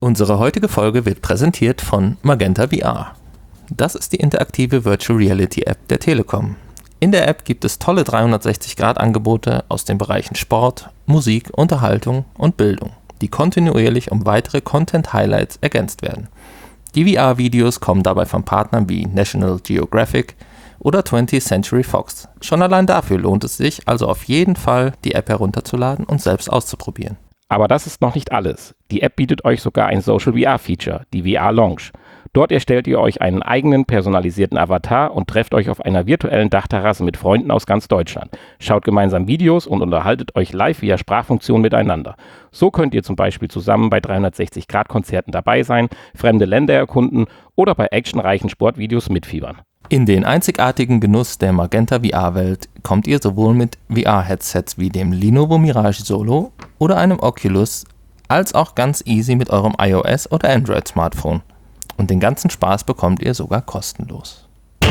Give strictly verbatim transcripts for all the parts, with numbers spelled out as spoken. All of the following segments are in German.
Unsere heutige Folge wird präsentiert von Magenta V R. Das ist die interaktive Virtual Reality App der Telekom. In der App gibt es tolle dreihundertsechzig Grad Angebote aus den Bereichen Sport, Musik, Unterhaltung und Bildung, die kontinuierlich um weitere Content-Highlights ergänzt werden. Die V R-Videos kommen dabei von Partnern wie National Geographic oder twentieth Century Fox. Schon allein dafür lohnt es sich also auf jeden Fall, die App herunterzuladen und selbst auszuprobieren. Aber das ist noch nicht alles. Die App bietet euch sogar ein Social V R-Feature, die V R Lounge. Dort erstellt ihr euch einen eigenen personalisierten Avatar und trefft euch auf einer virtuellen Dachterrasse mit Freunden aus ganz Deutschland. Schaut gemeinsam Videos und unterhaltet euch live via Sprachfunktion miteinander. So könnt ihr zum Beispiel zusammen bei dreihundertsechzig Grad Konzerten dabei sein, fremde Länder erkunden oder bei actionreichen Sportvideos mitfiebern. In den einzigartigen Genuss der Magenta V R-Welt kommt ihr sowohl mit V R-Headsets wie dem Lenovo Mirage Solo oder einem Oculus, als auch ganz easy mit eurem iOS- oder Android-Smartphone. Und den ganzen Spaß bekommt ihr sogar kostenlos.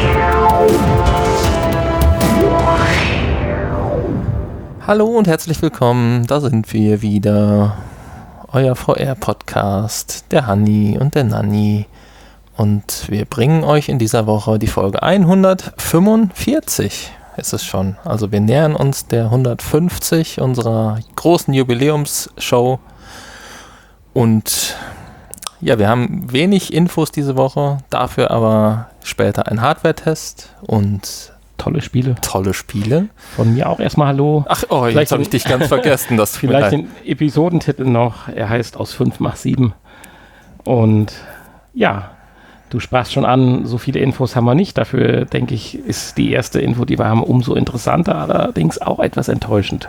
Hallo und herzlich willkommen, da sind wir wieder. Euer V R-Podcast, der Hanni und der Nanni. Und wir bringen euch in dieser Woche die Folge hundertfünfundvierzig, ist es schon. Also wir nähern uns der hundertfünfzig unserer großen Jubiläumsshow. Und ja, wir haben wenig Infos diese Woche, dafür aber später ein Hardware-Test und tolle Spiele. Tolle Spiele. Von mir auch erstmal Hallo. Ach, oh, jetzt habe ich dich ganz vergessen. Das vielleicht den Episodentitel noch. Er heißt Aus fünf mach sieben. Und ja, du sprachst schon an, so viele Infos haben wir nicht. Dafür, denke ich, ist die erste Info, die wir haben, umso interessanter, allerdings auch etwas enttäuschend.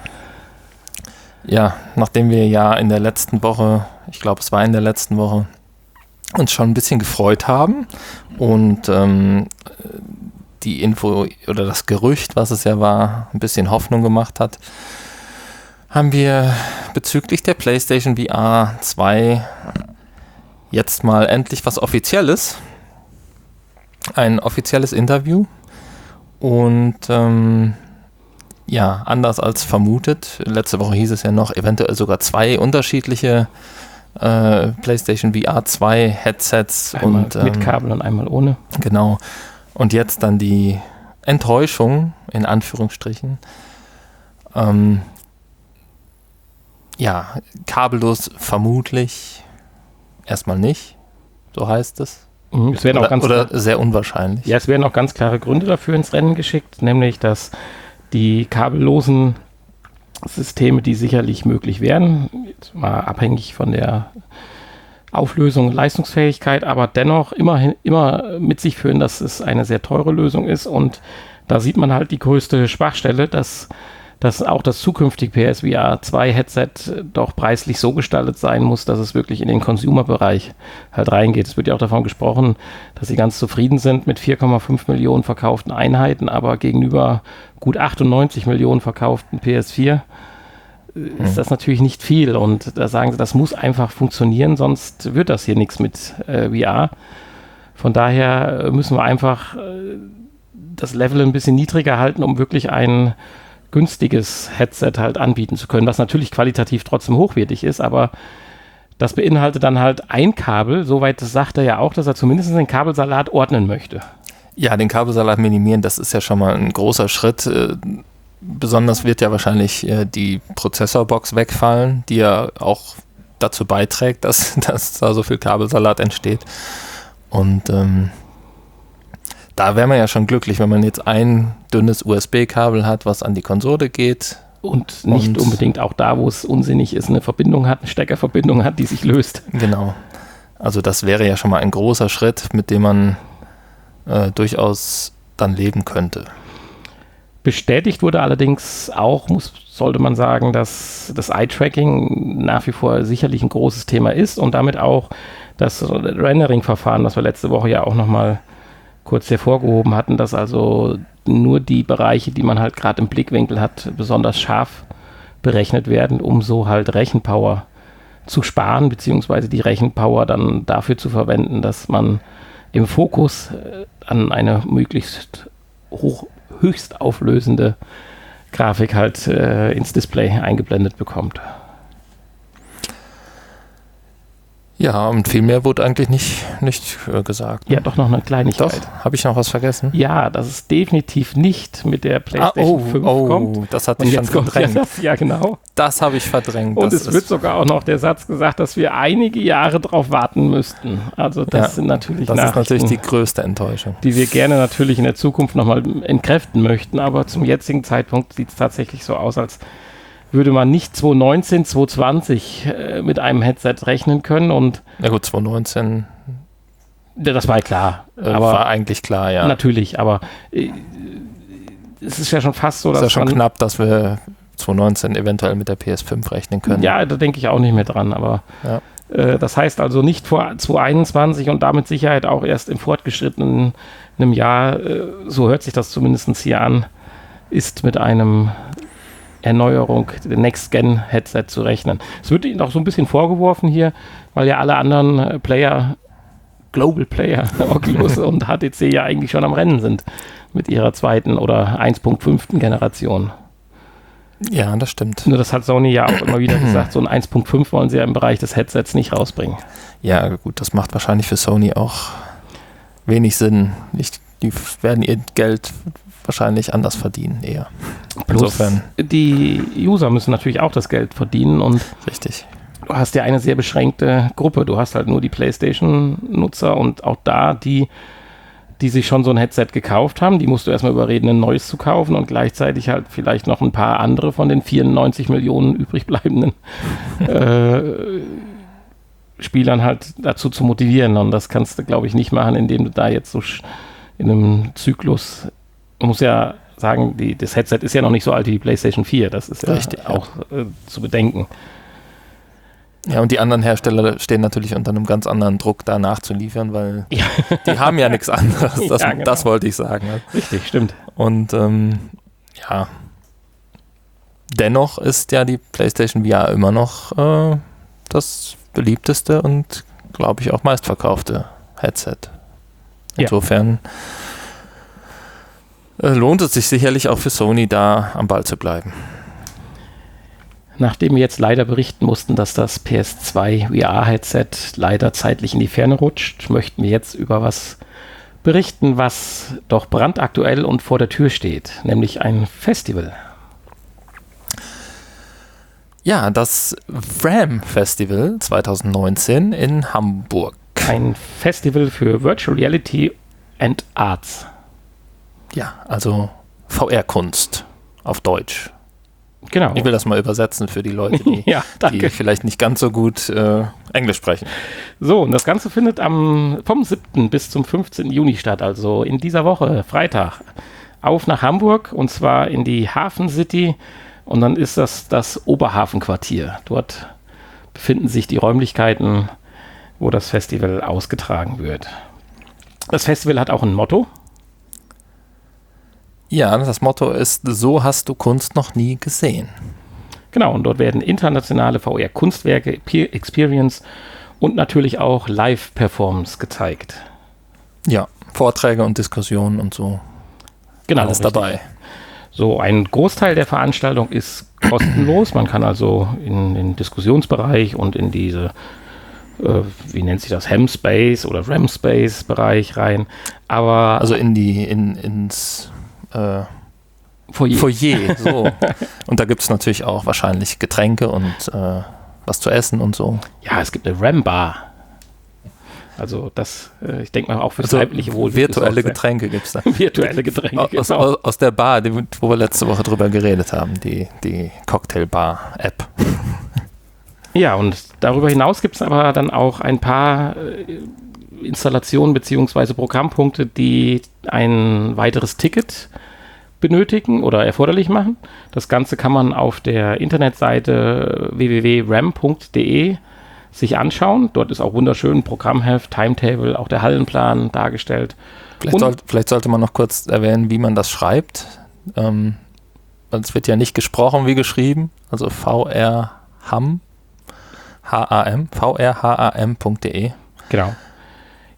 Ja, nachdem wir ja in der letzten Woche, ich glaube, es war in der letzten Woche, uns schon ein bisschen gefreut haben und ähm, die Info oder das Gerücht, was es ja war, ein bisschen Hoffnung gemacht hat, haben wir bezüglich der PlayStation V R zwei jetzt mal endlich was Offizielles. Ein offizielles Interview. Und ähm, ja, anders als vermutet. Letzte Woche hieß es ja noch, eventuell sogar zwei unterschiedliche äh, PlayStation V R zwei Headsets. Einmal und, ähm, mit Kabel und einmal ohne. Genau. Und jetzt dann die Enttäuschung, in Anführungsstrichen. Ähm, ja, kabellos vermutlich. Erstmal nicht, so heißt es. Mhm, es werden oder auch ganz oder klar, sehr unwahrscheinlich. Ja, es werden auch ganz klare Gründe dafür ins Rennen geschickt, nämlich, dass die kabellosen Systeme, die sicherlich möglich wären, jetzt mal abhängig von der Auflösung und Leistungsfähigkeit, aber dennoch immerhin immer mit sich führen, dass es eine sehr teure Lösung ist. Und da sieht man halt die größte Schwachstelle, dass dass auch das zukünftige P S V R zwei Headset doch preislich so gestaltet sein muss, dass es wirklich in den Consumer-Bereich halt reingeht. Es wird ja auch davon gesprochen, dass sie ganz zufrieden sind mit vier Komma fünf Millionen verkauften Einheiten, aber gegenüber gut achtundneunzig Millionen verkauften P S vier hm. ist das natürlich nicht viel. Und da sagen sie, das muss einfach funktionieren, sonst wird das hier nichts mit äh, V R. Von daher müssen wir einfach äh, das Level ein bisschen niedriger halten, um wirklich ein günstiges Headset halt anbieten zu können, was natürlich qualitativ trotzdem hochwertig ist, aber das beinhaltet dann halt ein Kabel, soweit sagt er ja auch, dass er zumindest den Kabelsalat ordnen möchte. Ja, den Kabelsalat minimieren, das ist ja schon mal ein großer Schritt. Besonders wird ja wahrscheinlich die Prozessorbox wegfallen, die ja auch dazu beiträgt, dass, dass da so viel Kabelsalat entsteht. Und ähm, da wäre man ja schon glücklich, wenn man jetzt ein dünnes U S B-Kabel hat, was an die Konsole geht. Und nicht und unbedingt auch da, wo es unsinnig ist, eine Verbindung hat, eine Steckerverbindung hat, die sich löst. Genau. Also das wäre ja schon mal ein großer Schritt, mit dem man äh, durchaus dann leben könnte. Bestätigt wurde allerdings auch, muss, sollte man sagen, dass das Eye-Tracking nach wie vor sicherlich ein großes Thema ist und damit auch das Rendering-Verfahren, das wir letzte Woche ja auch nochmal kurz hervorgehoben hatten, dass also nur die Bereiche, die man halt gerade im Blickwinkel hat, besonders scharf berechnet werden, um so halt Rechenpower zu sparen, beziehungsweise die Rechenpower dann dafür zu verwenden, dass man im Fokus äh, an eine möglichst hoch, höchst auflösende Grafik halt äh, ins Display eingeblendet bekommt. Ja, und viel mehr wurde eigentlich nicht, nicht äh, gesagt. Ne? Ja, doch noch eine Kleinigkeit. Doch, habe ich noch was vergessen? Ja, dass es definitiv nicht mit der PlayStation ah, oh, fünf oh, kommt. Das hat Und sich schon jetzt kommt verdrängt. der Satz, ja genau. Das habe ich verdrängt. Und das es wird sogar auch noch der Satz gesagt, dass wir einige Jahre drauf warten müssten. Also das ja, sind natürlich Das ist natürlich die Nachrichten, größte Enttäuschung. die wir gerne natürlich in der Zukunft nochmal entkräften möchten. Aber zum jetzigen Zeitpunkt sieht es tatsächlich so aus, als würde man nicht zwanzig neunzehn, zwanzig zwanzig äh, mit einem Headset rechnen können. Und ja gut, zwanzig neunzehn ja, das war klar. äh, aber war eigentlich klar, ja. Natürlich, aber äh, es ist ja schon fast so, Es dass ist ja schon man, knapp, dass wir zwanzig neunzehn eventuell mit der P S fünf rechnen können. ja, da denke ich auch nicht mehr dran, aber Ja. äh, das heißt also nicht vor zwanzig einundzwanzig und damit Sicherheit auch erst im fortgeschrittenen einem Jahr, äh, so hört sich das zumindest hier an, ist mit einem Erneuerung der Next-Gen-Headset zu rechnen. Es wird ihnen auch so ein bisschen vorgeworfen hier, weil ja alle anderen äh, Player, Global Player, Oculus und H T C ja eigentlich schon am Rennen sind mit ihrer zweiten oder eins Punkt fünf Generation. Ja, das stimmt. Nur das hat Sony ja auch immer wieder gesagt, so ein eins Punkt fünf wollen sie ja im Bereich des Headsets nicht rausbringen. Ja, gut, das macht wahrscheinlich für Sony auch wenig Sinn. Ich, die werden ihr Geld wahrscheinlich anders verdienen, eher. Plus Insofern, die User müssen natürlich auch das Geld verdienen und richtig. du hast ja eine sehr beschränkte Gruppe. Du hast halt nur die PlayStation-Nutzer und auch da die, die sich schon so ein Headset gekauft haben, die musst du erstmal überreden, ein neues zu kaufen und gleichzeitig halt vielleicht noch ein paar andere von den vierundneunzig Millionen übrig bleibenden äh, Spielern halt dazu zu motivieren. Und das kannst du, glaube ich, nicht machen, indem du da jetzt so in einem Zyklus, man muss ja sagen, die, das Headset ist ja noch nicht so alt wie die PlayStation vier. Das ist ja Richtig, auch äh, zu bedenken. Ja, und die anderen Hersteller stehen natürlich unter einem ganz anderen Druck, da nachzuliefern, weil Ja. die haben ja nichts anderes. Das, Ja, genau. das wollte ich sagen. Richtig, stimmt. Und ähm, ja, dennoch ist ja die PlayStation V R immer noch äh, das beliebteste und, glaube ich, auch meistverkaufte Headset. Insofern äh, lohnt es sich sicherlich auch für Sony, da am Ball zu bleiben. Nachdem wir jetzt leider berichten mussten, dass das P S zwei V R-Headset leider zeitlich in die Ferne rutscht, möchten wir jetzt über was berichten, was doch brandaktuell und vor der Tür steht, nämlich ein Festival. Ja, das RAM Festival zwanzig neunzehn in Hamburg. Ein Festival für Virtual Reality and Arts. Ja, also V R-Kunst auf Deutsch. Genau. Ich will das mal übersetzen für die Leute, die, ja, danke. die vielleicht nicht ganz so gut äh, Englisch sprechen. So, und das Ganze findet am, vom siebten bis zum fünfzehnten Juni statt, also in dieser Woche, Freitag, auf nach Hamburg und zwar in die Hafen City und dann ist das das Oberhafenquartier. Dort befinden sich die Räumlichkeiten, wo das Festival ausgetragen wird. Das Festival hat auch ein Motto. Ja, das Motto ist, so hast du Kunst noch nie gesehen. Genau, und dort werden internationale V R-Kunstwerke, Experience und natürlich auch Live-Performance gezeigt. Ja, Vorträge und Diskussionen und so. Genau, alles richtig. dabei. So, ein Großteil der Veranstaltung ist kostenlos. Man kann also in den Diskussionsbereich und in diese, äh, wie nennt sich das, Hem-Space oder RAM-Space-Bereich rein. Aber Also in die, in, ins äh, Foyer. Foyer, so. Und da gibt es natürlich auch wahrscheinlich Getränke und äh, was zu essen und so. Ja, es gibt eine RAM-Bar. Also das, äh, ich denke mal auch für das Also leibliche Wohl. virtuelle Getränke gibt es da. Virtuelle Getränke, Aus, genau. aus, aus der Bar, die, wo wir letzte Woche drüber geredet haben, die, die Cocktailbar-App. Ja, und darüber hinaus gibt es aber dann auch ein paar äh, Installationen bzw. Programmpunkte, die ein weiteres Ticket benötigen oder erforderlich machen. Das Ganze kann man auf der Internetseite w w w punkt ram punkt d e sich anschauen. Dort ist auch wunderschön Programmheft, Timetable, auch der Hallenplan dargestellt. Vielleicht, soll, vielleicht sollte man noch kurz erwähnen, wie man das schreibt. Ähm, es wird ja nicht gesprochen wie geschrieben. Also V R H A M, V R H A M punkt D E. Genau.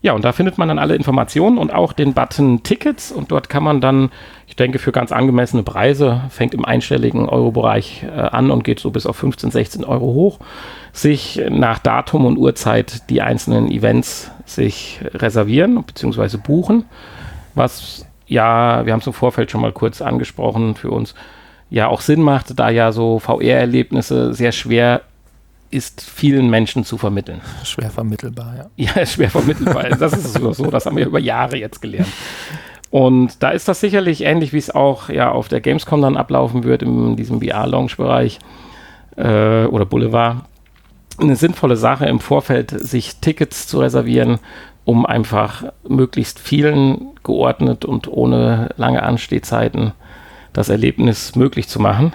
Ja, und da findet man dann alle Informationen und auch den Button Tickets und dort kann man dann, ich denke, für ganz angemessene Preise, fängt im einstelligen Euro-Bereich äh, an und geht so bis auf fünfzehn, sechzehn Euro hoch, sich nach Datum und Uhrzeit die einzelnen Events sich reservieren bzw. buchen, was ja, wir haben es im Vorfeld schon mal kurz angesprochen, für uns ja auch Sinn macht, da ja so V R-Erlebnisse sehr schwer ist, vielen Menschen zu vermitteln. Schwer vermittelbar, ja. Ja, schwer vermittelbar. Das ist so, so, das haben wir über Jahre jetzt gelernt. Und da ist das sicherlich ähnlich, wie es auch ja auf der Gamescom dann ablaufen wird, in diesem V R-Lounge-Bereich äh, oder Boulevard. Eine sinnvolle Sache im Vorfeld, sich Tickets zu reservieren, um einfach möglichst vielen geordnet und ohne lange Anstehzeiten das Erlebnis möglich zu machen.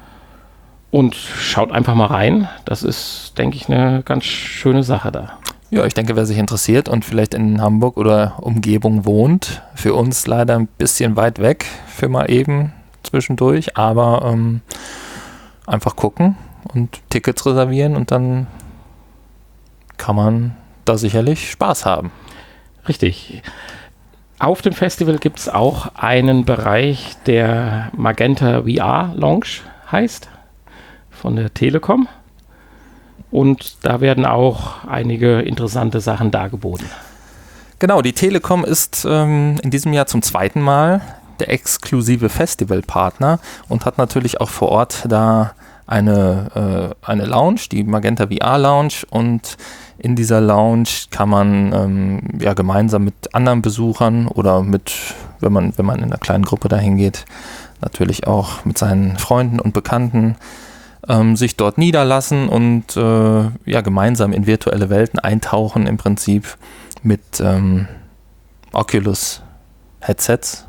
Und schaut einfach mal rein. Das ist, denke ich, eine ganz schöne Sache da. Ja, ich denke, wer sich interessiert und vielleicht in Hamburg oder Umgebung wohnt, für uns leider ein bisschen weit weg für mal eben zwischendurch, aber ähm, einfach gucken und Tickets reservieren und dann kann man da sicherlich Spaß haben. Richtig. Auf dem Festival gibt es auch einen Bereich, der Magenta V R Lounge heißt, von der Telekom. Und da werden auch einige interessante Sachen dargeboten. Genau, die Telekom ist ähm, in diesem Jahr zum zweiten Mal der exklusive Festivalpartner und hat natürlich auch vor Ort da eine, äh, eine Lounge, die Magenta V R Lounge, und in dieser Lounge kann man ähm, ja gemeinsam mit anderen Besuchern oder mit, wenn man, wenn man in einer kleinen Gruppe dahin geht, natürlich auch mit seinen Freunden und Bekannten ähm, sich dort niederlassen und äh, ja gemeinsam in virtuelle Welten eintauchen, im Prinzip mit ähm, Oculus Headsets.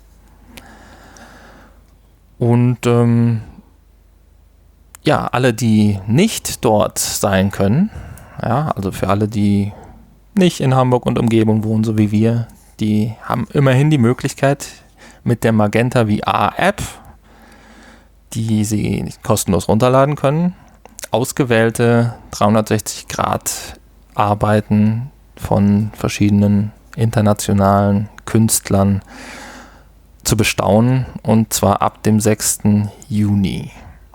Und ähm, ja, alle, die nicht dort sein können, ja, also für alle, die nicht in Hamburg und Umgebung wohnen, so wie wir, die haben immerhin die Möglichkeit, mit der Magenta V R App, die sie kostenlos runterladen können, ausgewählte dreihundertsechzig Grad Arbeiten von verschiedenen internationalen Künstlern zu bestaunen, und zwar ab dem sechsten Juni.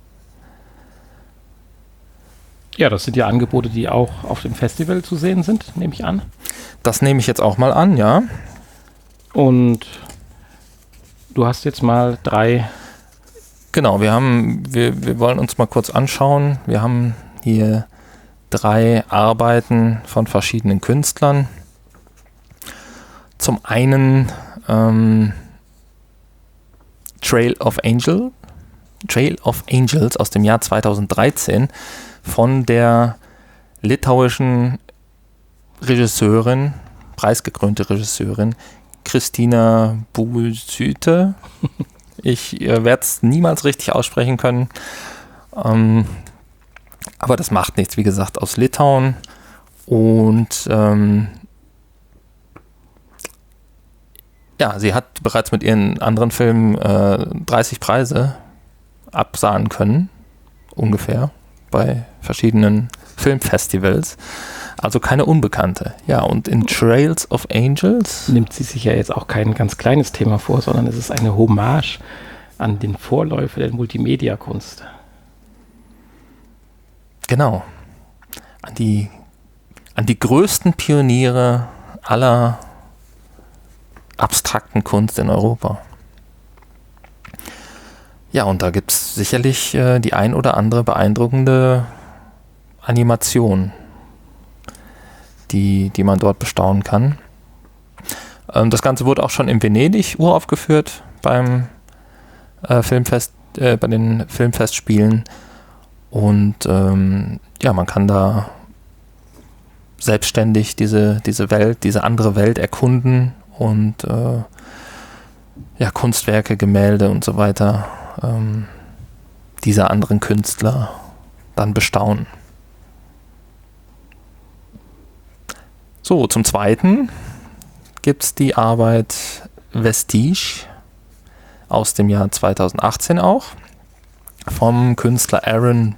Ja, das sind ja Angebote, die auch auf dem Festival zu sehen sind, nehme ich an. Das nehme ich jetzt auch mal an, ja. Und du hast jetzt mal drei... Genau, wir haben, wir, wir wollen uns mal kurz anschauen. Wir haben hier drei Arbeiten von verschiedenen Künstlern. Zum einen ähm, Trail of Angel, Trail of Angels aus dem Jahr zweitausenddreizehn von der litauischen Regisseurin, preisgekrönte Regisseurin Kristina Bulsyte. Ich äh, werde es niemals richtig aussprechen können, ähm, aber das macht nichts, wie gesagt, aus Litauen. Und ähm, ja, sie hat bereits mit ihren anderen Filmen äh, dreißig Preise absahnen können, ungefähr, bei verschiedenen Filmfestivals. Also keine Unbekannte. Ja, und in Trails of Angels nimmt sie sich ja jetzt auch kein ganz kleines Thema vor, sondern es ist eine Hommage an den Vorläufer der Multimedia-Kunst. Genau. An die, an die größten Pioniere aller abstrakten Kunst in Europa. Ja, und da gibt es sicherlich äh, die ein oder andere beeindruckende Animation, die, die man dort bestaunen kann. Ähm, das Ganze wurde auch schon in Venedig uraufgeführt beim äh, Filmfest, äh, bei den Filmfestspielen. Und ähm, ja, man kann da selbstständig diese, diese Welt, diese andere Welt erkunden und äh, ja, Kunstwerke, Gemälde und so weiter ähm, dieser anderen Künstler dann bestaunen. So, zum Zweiten gibt es die Arbeit Vestige aus dem Jahr zweitausendachtzehn auch vom Künstler Aaron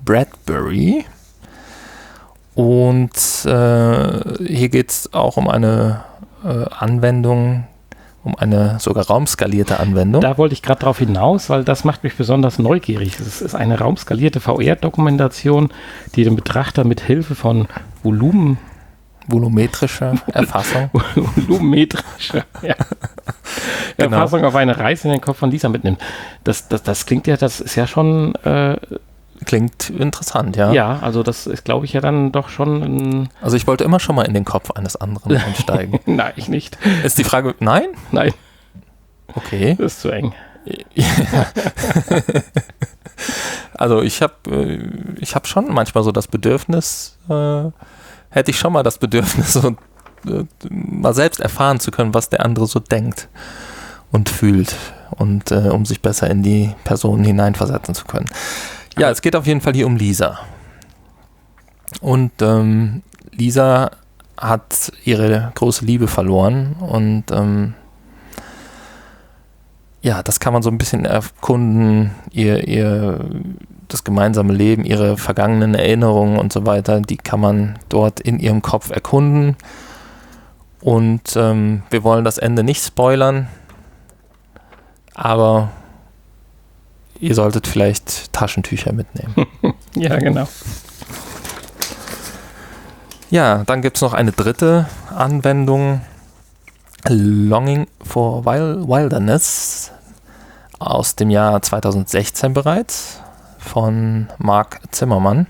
Bradbury. Und äh, hier geht es auch um eine äh, Anwendung, um eine sogar raumskalierte Anwendung. Da wollte ich gerade drauf hinaus, weil das macht mich besonders neugierig. Es ist eine raumskalierte V R-Dokumentation, die den Betrachter mit Hilfe von Volumen Volumetrische Erfassung. Volumetrische ja. Genau. Erfassung auf eine Reise in den Kopf von Lisa mitnimmt. Das, das, das klingt ja, das ist ja schon äh, klingt interessant, ja. Ja, also das ist, glaube ich, ja dann doch schon ein Also ich wollte immer schon mal in den Kopf eines anderen einsteigen. Nein, ich nicht. Ist die Frage, nein? Nein. Okay. Das ist zu eng. Ja. Also ich habe ich hab schon manchmal so das Bedürfnis, äh, hätte ich schon mal das Bedürfnis, so, äh, mal selbst erfahren zu können, was der andere so denkt und fühlt und äh, um sich besser in die Person hineinversetzen zu können. Ja, es geht auf jeden Fall hier um Lisa. Und ähm, Lisa hat ihre große Liebe verloren und ähm, ja, das kann man so ein bisschen erkunden, ihr, ihr das gemeinsame Leben, ihre vergangenen Erinnerungen und so weiter, die kann man dort in ihrem Kopf erkunden. Und ähm, wir wollen das Ende nicht spoilern, aber ihr solltet vielleicht Taschentücher mitnehmen. Ja, genau. Ja, dann gibt es noch eine dritte Anwendung, Longing for Wilderness, aus dem Jahr zweitausendsechzehn bereits, von Mark Zimmermann.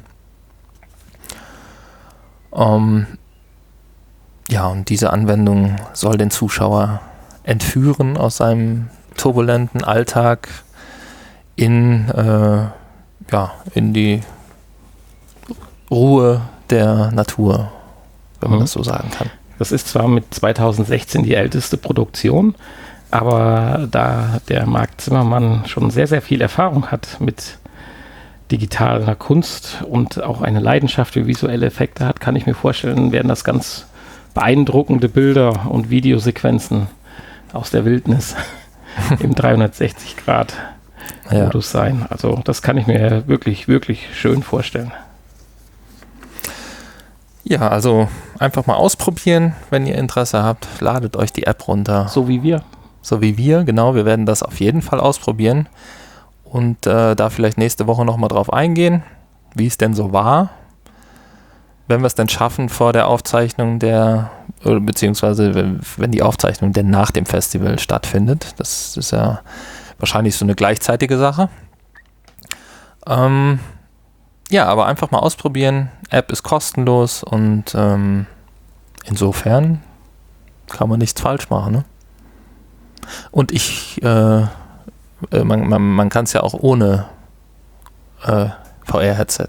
Um, ja, und diese Anwendung soll den Zuschauer entführen aus seinem turbulenten Alltag in, äh, ja, in die Ruhe der Natur, wenn man mhm. das so sagen kann. Das ist zwar mit zweitausendsechzehn die älteste Produktion, aber da der Mark Zimmermann schon sehr, sehr viel Erfahrung hat mit digitaler Kunst und auch eine Leidenschaft für visuelle Effekte hat, kann ich mir vorstellen, werden das ganz beeindruckende Bilder und Videosequenzen aus der Wildnis im dreihundertsechzig Grad Modus ja. sein. Also das kann ich mir wirklich, wirklich schön vorstellen. Ja, also einfach mal ausprobieren, wenn ihr Interesse habt. Ladet euch die App runter. So wie wir. So wie wir, genau. Wir werden das auf jeden Fall ausprobieren und äh, da vielleicht nächste Woche nochmal drauf eingehen, wie es denn so war. Wenn wir es denn schaffen vor der Aufzeichnung der, beziehungsweise wenn die Aufzeichnung denn nach dem Festival stattfindet. Das ist ja wahrscheinlich so eine gleichzeitige Sache. Ähm, ja, aber einfach mal ausprobieren. App ist kostenlos und ähm, insofern kann man nichts falsch machen. Ne? Und ich, äh, man, man, man kann es ja auch ohne äh, V R-Headset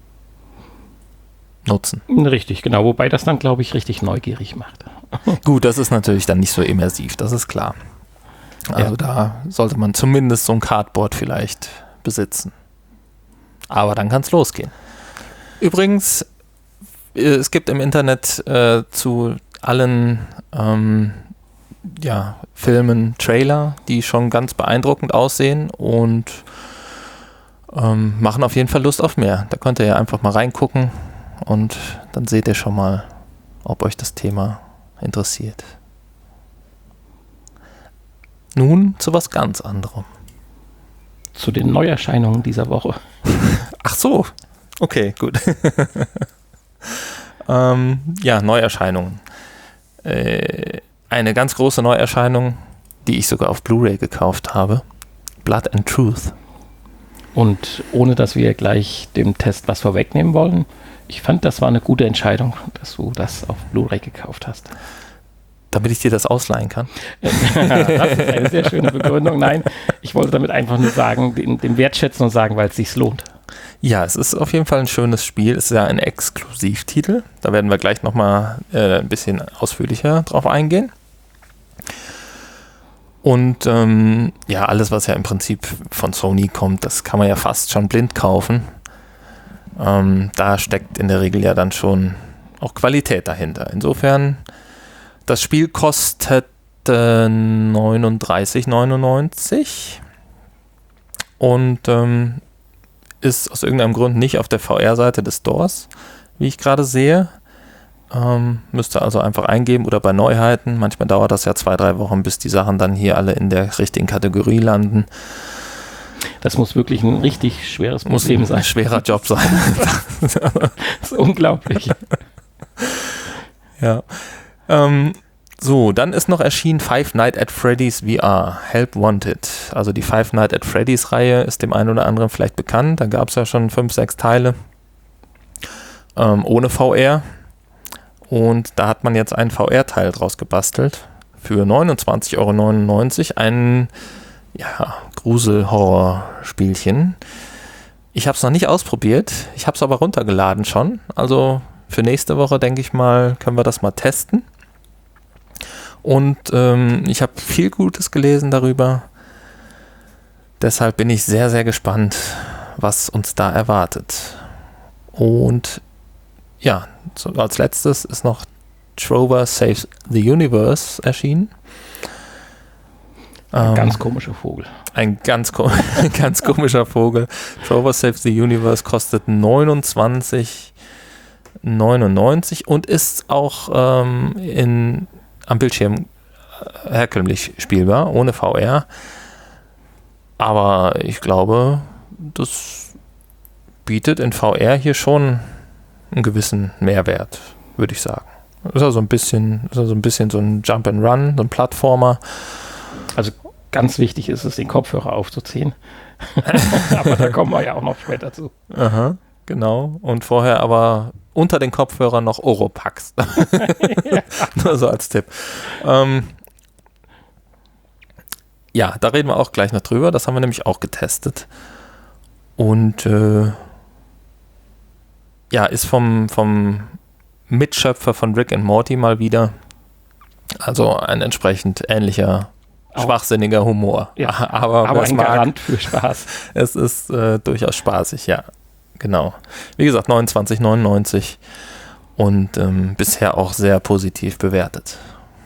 nutzen. Richtig, genau. Wobei das dann, glaube ich, richtig neugierig macht. Gut, das ist natürlich dann nicht so immersiv, das ist klar. Also ja. Da sollte man zumindest so ein Cardboard vielleicht besitzen. Aber dann kann es losgehen. Übrigens, es gibt im Internet äh, zu allen ähm, ja, Filmen Trailer, die schon ganz beeindruckend aussehen und ähm, machen auf jeden Fall Lust auf mehr. Da könnt ihr ja einfach mal reingucken und dann seht ihr schon mal, ob euch das Thema interessiert. Nun zu was ganz anderem. Zu den Neuerscheinungen dieser Woche. Ach so, okay, gut. ähm, ja, Neuerscheinungen. Äh, eine ganz große Neuerscheinung, die ich sogar auf Blu-ray gekauft habe. Blood and Truth. Und ohne, dass wir gleich dem Test was vorwegnehmen wollen, ich fand, das war eine gute Entscheidung, dass du das auf Blu-ray gekauft hast. Damit ich dir das ausleihen kann? Das ist eine sehr schöne Begründung. Nein, ich wollte damit einfach nur sagen, den, den wertschätzen und sagen, weil es sich lohnt. Ja, es ist auf jeden Fall ein schönes Spiel. Es ist ja ein Exklusivtitel. Da werden wir gleich nochmal äh, ein bisschen ausführlicher drauf eingehen. Und ähm, ja, alles, was ja im Prinzip von Sony kommt, das kann man ja fast schon blind kaufen. Ähm, da steckt in der Regel ja dann schon auch Qualität dahinter. Insofern, das Spiel kostet äh, neununddreißig neunundneunzig und ähm, ist aus irgendeinem Grund nicht auf der V R-Seite des Stores, wie ich gerade sehe. Ähm, müsst ihr also einfach eingeben oder bei Neuheiten. Manchmal dauert das ja zwei, drei Wochen, bis die Sachen dann hier alle in der richtigen Kategorie landen. Das muss wirklich ein richtig schweres Muss Problem ein sein. schwerer Job sein. Das ist unglaublich. Ja. Ähm, so, dann ist noch erschienen Five Nights at Freddy's V R, Help Wanted. Also die Five Nights at Freddy's Reihe ist dem einen oder anderen vielleicht bekannt. Da gab es ja schon fünf, sechs Teile ähm, ohne V R. Und da hat man jetzt einen V R-Teil draus gebastelt. Für neunundzwanzig Euro neunundneunzig. Ein ja, Grusel-Horror-Spielchen. Ich habe es noch nicht ausprobiert. Ich habe es aber runtergeladen schon. Also für nächste Woche, denke ich mal, können wir das mal testen. Und ähm, ich habe viel Gutes gelesen darüber. Deshalb bin ich sehr, sehr gespannt, was uns da erwartet. Und ja, so als letztes ist noch Trover Saves the Universe erschienen. Ein ähm, ganz komischer Vogel. Ein ganz, ko- ganz komischer Vogel. Trover Saves the Universe kostet neunundzwanzig neunundneunzig und ist auch ähm, in, am Bildschirm herkömmlich spielbar, ohne V R. Aber ich glaube, das bietet in V R hier schon einen gewissen Mehrwert, würde ich sagen. Ist also ein bisschen, ist also ein bisschen so ein Jump and Run, so ein Plattformer. Also ganz wichtig ist es, den Kopfhörer aufzuziehen. Aber da kommen wir ja auch noch später zu. Aha, genau. Und vorher aber unter den Kopfhörern noch Oropax. Ja. Nur so als Tipp. Ähm, ja, da reden wir auch gleich noch drüber. Das haben wir nämlich auch getestet. Und äh, ja, ist vom, vom Mitschöpfer von Rick and Morty mal wieder. Also ein entsprechend ähnlicher, auch schwachsinniger Humor. Ja, aber aber ein mag, Garant für Spaß. Es ist äh, durchaus spaßig, ja. Genau. Wie gesagt, neunundzwanzig neunundneunzig und ähm, bisher auch sehr positiv bewertet.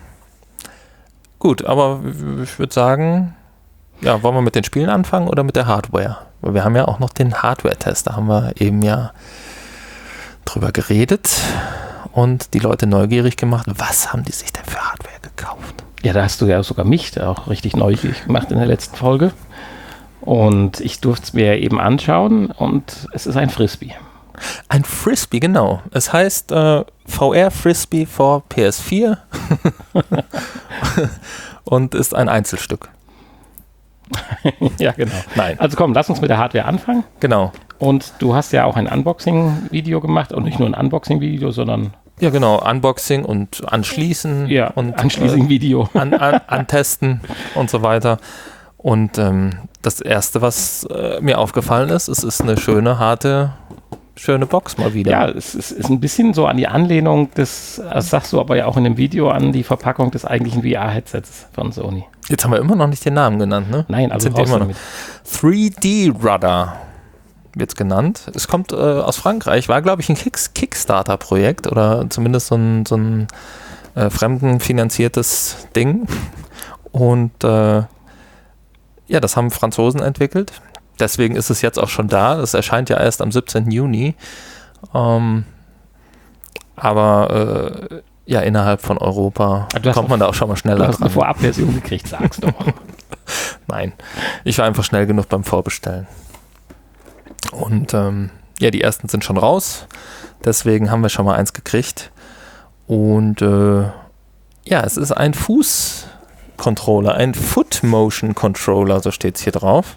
Gut, aber ich würde sagen, ja, wollen wir mit den Spielen anfangen oder mit der Hardware? Weil wir haben ja auch noch den Hardware-Test, da haben wir eben ja drüber geredet und die Leute neugierig gemacht. Was haben die sich denn für Hardware gekauft? Ja, da hast du ja sogar mich auch richtig neugierig gemacht in der letzten Folge. Und ich durfte es mir eben anschauen und es ist ein Frisbee. Ein Frisbee, genau. Es heißt äh, V R Frisbee for P S vier und ist ein Einzelstück. Ja, genau. Nein. Also komm, lass uns mit der Hardware anfangen. Genau. Und du hast ja auch ein Unboxing-Video gemacht und nicht nur ein Unboxing-Video, sondern... Ja, genau. Unboxing und anschließen. Ja, und Anschließing-Video. Äh, an, an, antesten und so weiter. Und ähm, das Erste, was äh, mir aufgefallen ist, es ist eine schöne, harte, schöne Box mal wieder. Ja, es ist, ist ein bisschen so an die Anlehnung des, das sagst du aber ja auch in dem Video, an die Verpackung des eigentlichen V R-Headsets von Sony. Jetzt haben wir immer noch nicht den Namen genannt, ne? Nein, also sind wir immer noch. drei D Rudder wird es genannt. Es kommt äh, aus Frankreich, war glaube ich ein Kick- Kickstarter-Projekt oder zumindest so ein, so ein äh, fremdenfinanziertes Ding. Und äh, ja, das haben Franzosen entwickelt. Deswegen ist es jetzt auch schon da. Das erscheint ja erst am siebzehnten Juni. Ähm, aber äh, ja, innerhalb von Europa kommt man da auch schon mal schneller dran. Du hast eine dran. Vorabversion gekriegt, sag's doch. Nein, ich war einfach schnell genug beim Vorbestellen. Und ähm, ja, die ersten sind schon raus. Deswegen haben wir schon mal eins gekriegt. Und äh, ja, es ist ein Fußcontroller, ein Foot Motion Controller, so steht es hier drauf.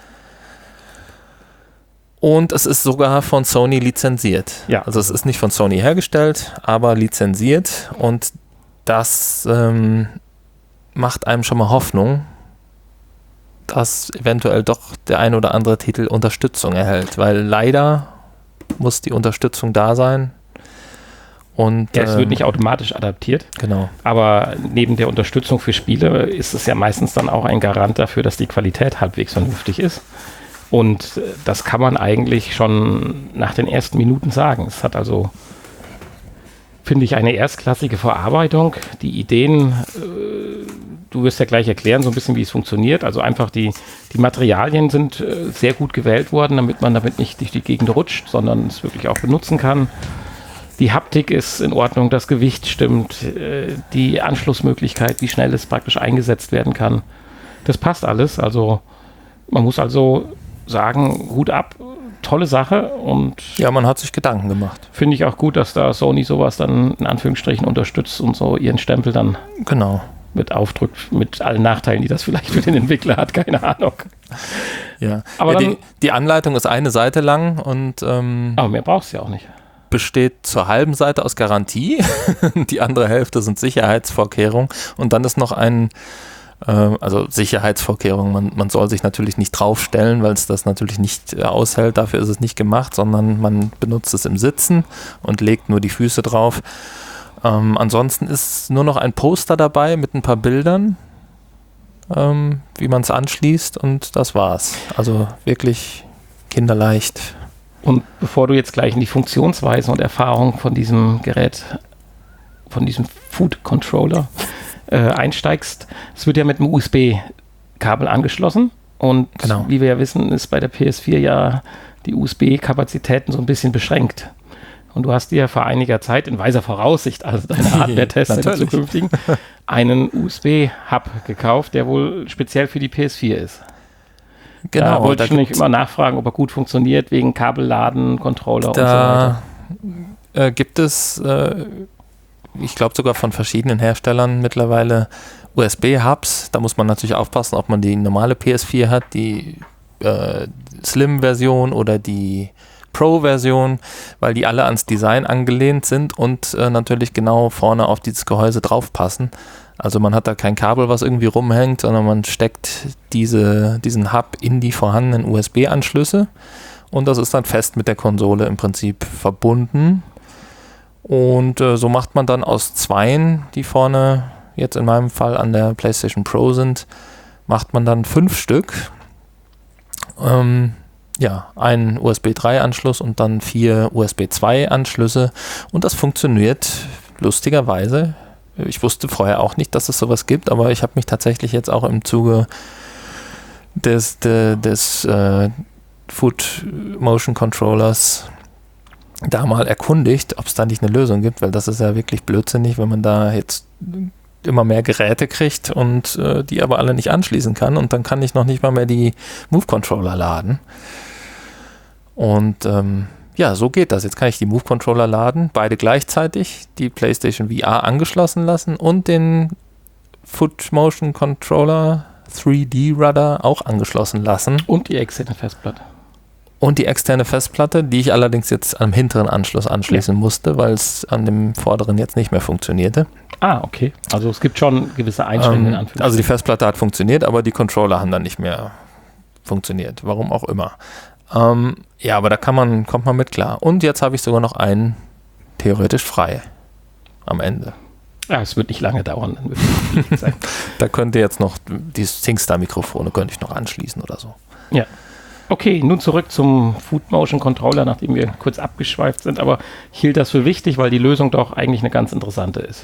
Und es ist sogar von Sony lizenziert. Ja. Also es ist nicht von Sony hergestellt, aber lizenziert. Und das ähm, macht einem schon mal Hoffnung, dass eventuell doch der ein oder andere Titel Unterstützung erhält. Weil leider muss die Unterstützung da sein. Und, ja, es ähm, wird nicht automatisch adaptiert. Genau. Aber neben der Unterstützung für Spiele ist es ja meistens dann auch ein Garant dafür, dass die Qualität halbwegs vernünftig ist. Und das kann man eigentlich schon nach den ersten Minuten sagen. Es hat also, finde ich, eine erstklassige Verarbeitung. Die Ideen, äh, du wirst ja gleich erklären, so ein bisschen, wie es funktioniert. Also einfach die, die Materialien sind äh, sehr gut gewählt worden, damit man damit nicht durch die Gegend rutscht, sondern es wirklich auch benutzen kann. die Haptik ist in Ordnung, das Gewicht stimmt, äh, die Anschlussmöglichkeit, wie schnell es praktisch eingesetzt werden kann. Das passt alles. Also man muss also sagen, Hut ab, tolle Sache. Und ja, man hat sich Gedanken gemacht. Finde ich auch gut, dass da Sony sowas dann in Anführungsstrichen unterstützt und so ihren Stempel dann genau mit aufdrückt, mit allen Nachteilen, die das vielleicht für den Entwickler hat, keine Ahnung. Ja, aber ja, dann, die, die Anleitung ist eine Seite lang und ähm, aber mehr brauchst du ja auch nicht. Besteht zur halben Seite aus Garantie, die andere Hälfte sind Sicherheitsvorkehrungen und dann ist noch ein, äh, also Sicherheitsvorkehrungen, man, man soll sich natürlich nicht draufstellen, weil es das natürlich nicht äh, aushält, dafür ist es nicht gemacht, sondern man benutzt es im Sitzen und legt nur die Füße drauf. Ähm, ansonsten ist nur noch ein Poster dabei mit ein paar Bildern, ähm, wie man es anschließt und das war's. Also wirklich kinderleicht. Und bevor du jetzt gleich in die Funktionsweise und Erfahrung von diesem Gerät, von diesem Food Controller äh, einsteigst, es wird ja mit einem U S B-Kabel angeschlossen und genau. Wie wir ja wissen, ist bei der P S vier ja die U S B-Kapazitäten so ein bisschen beschränkt. Und du hast dir vor einiger Zeit in weiser Voraussicht, also deine Hardware-Tests in zukünftigen, einen U S B-Hub gekauft, der wohl speziell für die P S vier ist. Genau, da wollte ich nicht immer nachfragen, ob er gut funktioniert, wegen Kabelladen, Controller da, und so weiter. Äh, gibt es, äh, ich glaube sogar von verschiedenen Herstellern mittlerweile U S B-Hubs. Da muss man natürlich aufpassen, ob man die normale P S vier hat, die äh, Slim-Version oder die Pro-Version, weil die alle ans Design angelehnt sind und äh, natürlich genau vorne auf dieses Gehäuse draufpassen. Also man hat da kein Kabel, was irgendwie rumhängt, sondern man steckt diese, diesen Hub in die vorhandenen U S B-Anschlüsse und das ist dann fest mit der Konsole im Prinzip verbunden. Und äh, so macht man dann aus zweien, die vorne jetzt in meinem Fall an der PlayStation Pro sind, macht man dann fünf Stück. Ähm, ja, einen U S B drei Anschluss und dann vier U S B zwei Anschlüsse und das funktioniert lustigerweise. Ich wusste vorher auch nicht, dass es sowas gibt, aber ich habe mich tatsächlich jetzt auch im Zuge des, de, des äh, Food Motion Controllers da mal erkundigt, ob es da nicht eine Lösung gibt, weil das ist ja wirklich blödsinnig, wenn man da jetzt immer mehr Geräte kriegt und äh, die aber alle nicht anschließen kann und dann kann ich noch nicht mal mehr die Move-Controller laden. Und ähm, ja, so geht das. Jetzt kann ich die Move-Controller laden, beide gleichzeitig, die PlayStation V R angeschlossen lassen und den Foot Motion Controller drei D Rudder auch angeschlossen lassen. Und die externe Festplatte. Und die externe Festplatte, die ich allerdings jetzt am hinteren Anschluss anschließen ja. musste, weil es an dem vorderen jetzt nicht mehr funktionierte. Ah, okay. Also es gibt schon gewisse Einschränkungen. Ähm, also die Festplatte hat funktioniert, aber die Controller haben dann nicht mehr funktioniert. Warum auch immer. Ähm, ja, aber da kann man, kommt man mit klar. Und jetzt habe ich sogar noch einen theoretisch frei am Ende. Ja, es wird nicht lange dauern. Dann wird es sein. Da könnte jetzt noch die SingStar-Mikrofone könnte ich noch anschließen oder so. Ja. Okay, nun zurück zum Food Motion Controller, nachdem wir kurz abgeschweift sind, aber ich hielt das für wichtig, weil die Lösung doch eigentlich eine ganz interessante ist.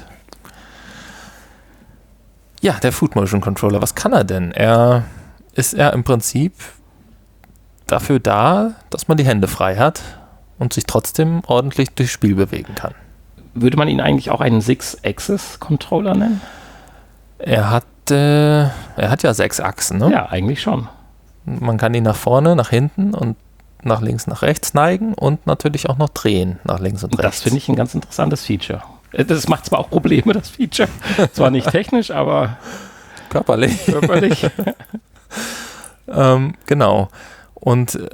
Ja, der Food Motion Controller, was kann er denn? Er ist er im Prinzip dafür da, dass man die Hände frei hat und sich trotzdem ordentlich durchs Spiel bewegen kann. Würde man ihn eigentlich auch einen Six-Axis-Controller nennen? Er hat, äh, er hat ja sechs Achsen, ne? Ja, eigentlich schon. Man kann ihn nach vorne, nach hinten und nach links, nach rechts neigen und natürlich auch noch drehen nach links und, und rechts. Das finde ich ein ganz interessantes Feature. Das macht zwar auch Probleme, das Feature. Zwar nicht technisch, aber körperlich. körperlich. ähm, genau. Und äh,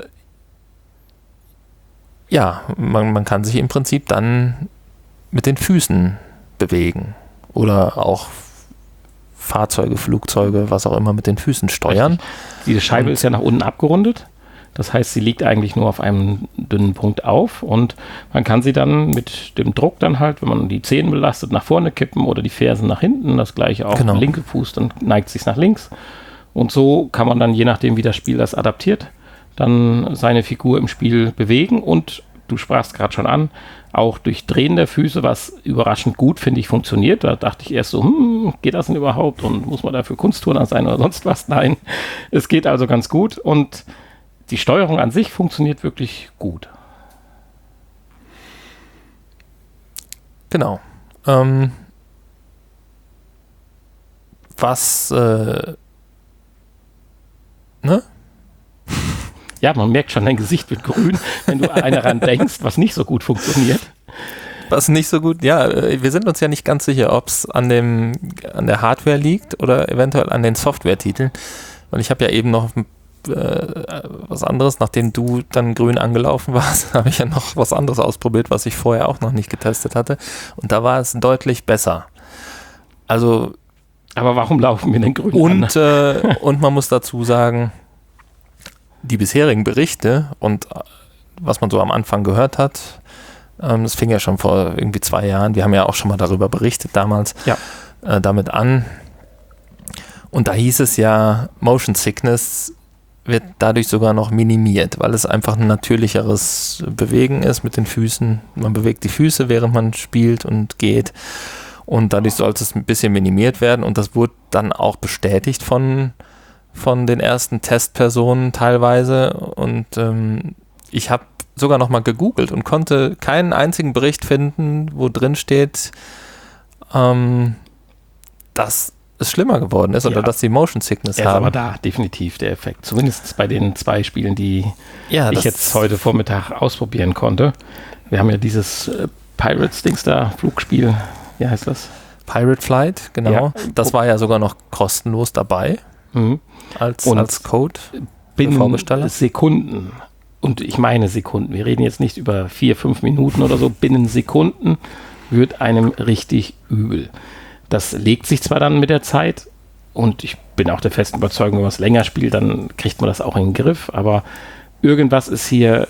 ja, man, man kann sich im Prinzip dann mit den Füßen bewegen oder auch Fahrzeuge, Flugzeuge, was auch immer mit den Füßen steuern. Richtig. Diese Scheibe und ist ja nach unten abgerundet. Das heißt, sie liegt eigentlich nur auf einem dünnen Punkt auf und man kann sie dann mit dem Druck dann halt, wenn man die Zehen belastet, nach vorne kippen oder die Fersen nach hinten. Das gleiche auch genau. Der linke Fuß, dann neigt sich nach links. Und so kann man dann, je nachdem wie das Spiel das adaptiert, dann seine Figur im Spiel bewegen und du sprachst gerade schon an, auch durch Drehen der Füße, was überraschend gut, finde ich, funktioniert. Da dachte ich erst so, hm, geht das denn überhaupt und muss man dafür Kunstturner sein oder sonst was? Nein, es geht also ganz gut und die Steuerung an sich funktioniert wirklich gut. Genau. Ähm, was, äh, ne? Ja, man merkt schon, dein Gesicht wird grün, wenn du an einer ran denkst, was nicht so gut funktioniert. Was nicht so gut, ja, wir sind uns ja nicht ganz sicher, ob es an dem, an der Hardware liegt oder eventuell an den Software-Titeln. Und ich habe ja eben noch äh, was anderes, nachdem du dann grün angelaufen warst, habe ich ja noch was anderes ausprobiert, was ich vorher auch noch nicht getestet hatte. Und da war es deutlich besser. Also. Aber warum laufen wir denn grün und, an? Äh, und man muss dazu sagen, die bisherigen Berichte und was man so am Anfang gehört hat, ähm, das fing ja schon vor irgendwie zwei Jahren, wir haben ja auch schon mal darüber berichtet damals, ja. äh, damit an. Und da hieß es ja, Motion Sickness wird dadurch sogar noch minimiert, weil es einfach ein natürlicheres Bewegen ist mit den Füßen. Man bewegt die Füße, während man spielt und geht. Und dadurch sollte es ein bisschen minimiert werden. Und das wurde dann auch bestätigt von von den ersten Testpersonen teilweise und ähm, ich habe sogar noch mal gegoogelt und konnte keinen einzigen Bericht finden, wo drin steht, ähm, dass es schlimmer geworden ist, ja, oder dass sie Motion Sickness er haben. Ist aber da definitiv der Effekt, zumindest bei den zwei Spielen, die ja, ich jetzt heute Vormittag ausprobieren konnte. Wir haben ja dieses äh, Pirates-Dings da, Flugspiel, wie heißt das? Pirate Flight, genau. Ja. Das war ja sogar noch kostenlos dabei. Mhm. Als, und als Code binnen Sekunden, und ich meine Sekunden, wir reden jetzt nicht über vier, fünf Minuten oder so, binnen Sekunden wird einem richtig übel. Das legt sich zwar dann mit der Zeit und ich bin auch der festen Überzeugung, wenn man es länger spielt, dann kriegt man das auch in den Griff, aber irgendwas ist hier,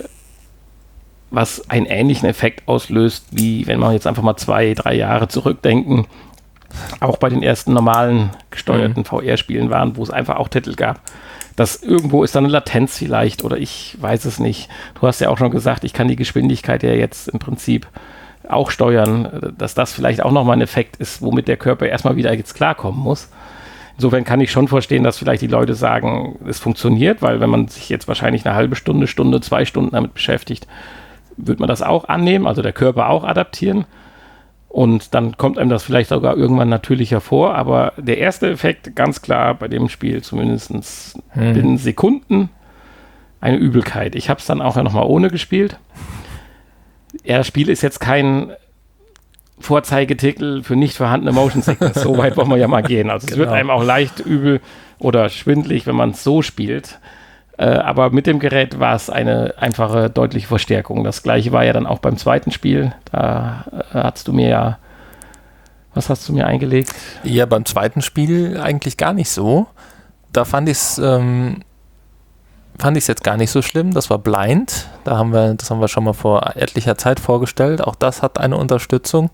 was einen ähnlichen Effekt auslöst, wie wenn man jetzt einfach mal zwei, drei Jahre zurückdenken, auch bei den ersten normalen gesteuerten mhm. V R-Spielen waren, wo es einfach auch Titel gab. Das irgendwo ist da eine Latenz vielleicht oder ich weiß es nicht. Du hast ja auch schon gesagt, ich kann die Geschwindigkeit ja jetzt im Prinzip auch steuern, dass das vielleicht auch nochmal ein Effekt ist, womit der Körper erstmal wieder jetzt klarkommen muss. Insofern kann ich schon verstehen, dass vielleicht die Leute sagen, es funktioniert, weil wenn man sich jetzt wahrscheinlich eine halbe Stunde, Stunde, zwei Stunden damit beschäftigt, wird man das auch annehmen, also der Körper auch adaptieren. Und dann kommt einem das vielleicht sogar irgendwann natürlicher vor. Aber der erste Effekt, ganz klar bei dem Spiel, zumindest hm. binnen Sekunden, eine Übelkeit. Ich habe es dann auch ja nochmal ohne gespielt. Ja, das Spiel ist jetzt kein Vorzeigetitel für nicht vorhandene Motion Sickness. So weit wollen wir ja mal gehen. Also genau. Es wird einem auch leicht übel oder schwindelig, wenn man es so spielt. Äh, aber mit dem Gerät war es eine einfache, deutliche Verstärkung. Das gleiche war ja dann auch beim zweiten Spiel. Da äh, hast du mir ja, was hast du mir eingelegt? Ja, beim zweiten Spiel eigentlich gar nicht so. Da fand ich es ähm, fand ich es jetzt gar nicht so schlimm. Das war Blind. Da haben wir, das haben wir schon mal vor etlicher Zeit vorgestellt. Auch das hat eine Unterstützung.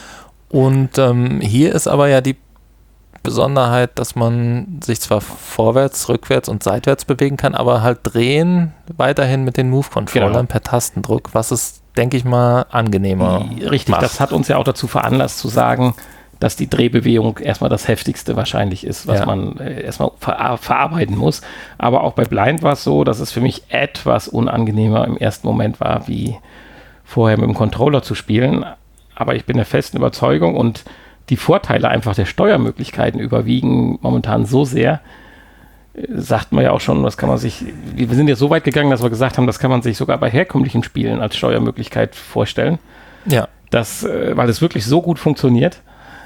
Und ähm, hier ist aber ja die Besonderheit, dass man sich zwar vorwärts, rückwärts und seitwärts bewegen kann, aber halt drehen weiterhin mit den Move-Controllern genau. per Tastendruck, was es, denke ich mal, angenehmer Richtig, macht. Das hat uns ja auch dazu veranlasst zu sagen, dass die Drehbewegung erstmal das Heftigste wahrscheinlich ist, was ja. man äh, erstmal ver- verarbeiten muss. Aber auch bei Blind war es so, dass es für mich etwas unangenehmer im ersten Moment war, wie vorher mit dem Controller zu spielen. Aber ich bin der festen Überzeugung und die Vorteile einfach der Steuermöglichkeiten überwiegen momentan so sehr, sagt man ja auch schon, das kann man sich, wir sind ja so weit gegangen, dass wir gesagt haben, das kann man sich sogar bei herkömmlichen Spielen als Steuermöglichkeit vorstellen. Ja. Das, weil es wirklich so gut funktioniert,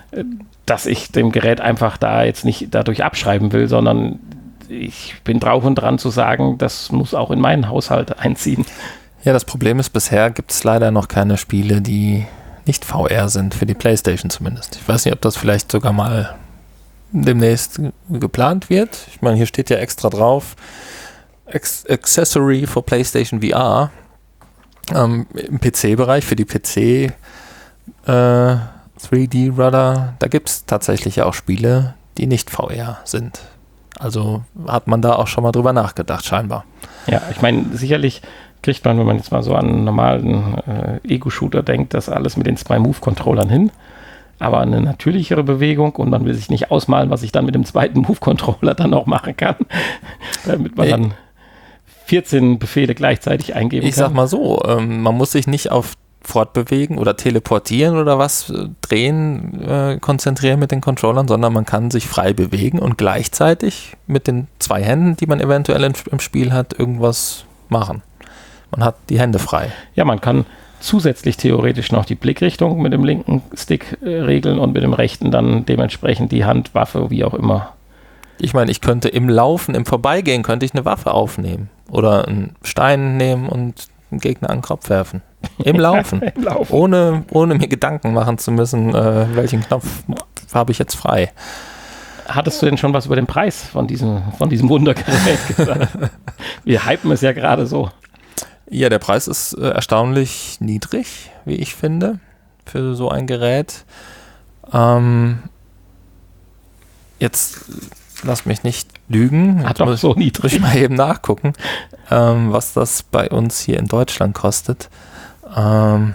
dass ich dem Gerät einfach da jetzt nicht dadurch abschreiben will, sondern ich bin drauf und dran zu sagen, das muss auch in meinen Haushalt einziehen. Ja, das Problem ist, bisher gibt es leider noch keine Spiele, die nicht V R sind, für die PlayStation zumindest. Ich weiß nicht, ob das vielleicht sogar mal demnächst geplant wird. Ich meine, hier steht ja extra drauf, Accessory for PlayStation V R ähm, im P C-Bereich, für die P C äh, drei D-Rudder. Da gibt es tatsächlich ja auch Spiele, die nicht V R sind. Also hat man da auch schon mal drüber nachgedacht, scheinbar. Ja, ich meine, sicherlich kriegt man, wenn man jetzt mal so an einen normalen äh, Ego-Shooter denkt, das alles mit den zwei Move-Controllern hin. Aber eine natürlichere Bewegung und man will sich nicht ausmalen, was ich dann mit dem zweiten Move-Controller dann auch machen kann, damit man dann vierzehn Befehle gleichzeitig eingeben ich kann. Ich sag mal so, ähm, man muss sich nicht auf fortbewegen oder teleportieren oder was äh, drehen, äh, konzentrieren mit den Controllern, sondern man kann sich frei bewegen und gleichzeitig mit den zwei Händen, die man eventuell im, im Spiel hat, irgendwas machen. Man hat die Hände frei. Ja, man kann zusätzlich theoretisch noch die Blickrichtung mit dem linken Stick äh, regeln und mit dem rechten dann dementsprechend die Hand, Waffe, wie auch immer. Ich meine, ich könnte im Laufen, im Vorbeigehen, könnte ich eine Waffe aufnehmen oder einen Stein nehmen und einen Gegner an den Kopf werfen. Im Laufen. Im Laufen. Ohne, ohne mir Gedanken machen zu müssen, äh, welchen Knopf habe ich jetzt frei. Hattest du denn schon was über den Preis von diesem, von diesem Wundergerät gesagt? Wir hypen es ja gerade so. Ja, der Preis ist äh, erstaunlich niedrig, wie ich finde, für so ein Gerät. Ähm, jetzt lass mich nicht lügen. Hat doch so niedrig. Ich mal eben nachgucken, ähm, was das bei uns hier in Deutschland kostet. Ähm,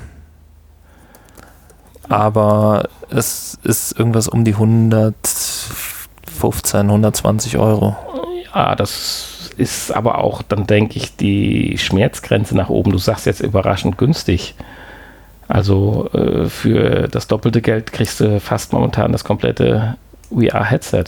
aber es ist irgendwas um die hundertfünfzehn, hundertzwanzig Euro. Ja, das ist aber auch, dann denke ich, die Schmerzgrenze nach oben. Du sagst jetzt überraschend günstig. Also äh, für das doppelte Geld kriegst du fast momentan das komplette V R-Headset.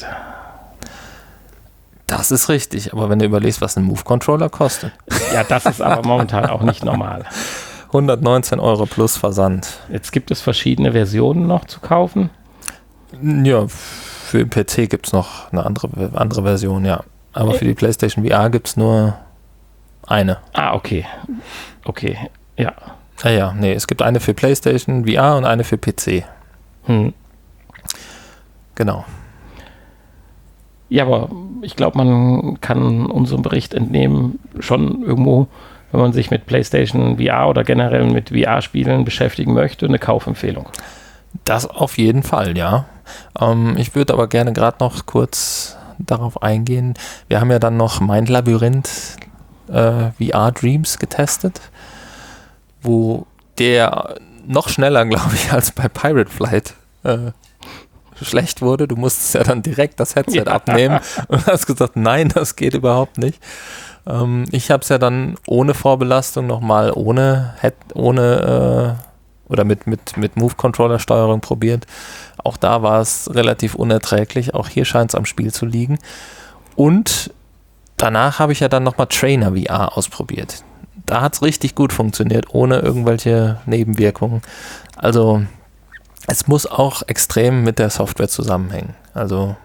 Das ist richtig, aber wenn du überlegst, was ein Move-Controller kostet. Ja, das ist aber momentan auch nicht normal. hundertneunzehn Euro plus Versand. Jetzt gibt es verschiedene Versionen noch zu kaufen. Ja, für den P C gibt es noch eine andere, andere Version, ja. Aber für die PlayStation V R gibt es nur eine. Ah, okay. Okay, ja. Ja, ja, nee, es gibt eine für PlayStation V R und eine für P C. Hm. Genau. Ja, aber ich glaube, man kann unserem Bericht entnehmen, schon irgendwo, wenn man sich mit PlayStation V R oder generell mit V R-Spielen beschäftigen möchte, eine Kaufempfehlung. Das auf jeden Fall, ja. Ähm, ich würde aber gerne gerade noch kurz darauf eingehen. Wir haben ja dann noch Mind Labyrinth äh, V R Dreams getestet, wo der noch schneller, glaube ich, als bei Pirate Flight äh, schlecht wurde. Du musstest ja dann direkt das Headset ja. abnehmen und hast gesagt, nein, das geht überhaupt nicht. Ähm, ich habe es ja dann ohne Vorbelastung nochmal ohne, Head, ohne äh, oder mit, mit, mit Move-Controller-Steuerung probiert. Auch da war es relativ unerträglich. Auch hier scheint es am Spiel zu liegen. Und danach habe ich ja dann nochmal Trainer V R ausprobiert. Da hat es richtig gut funktioniert, ohne irgendwelche Nebenwirkungen. Also es muss auch extrem mit der Software zusammenhängen. Also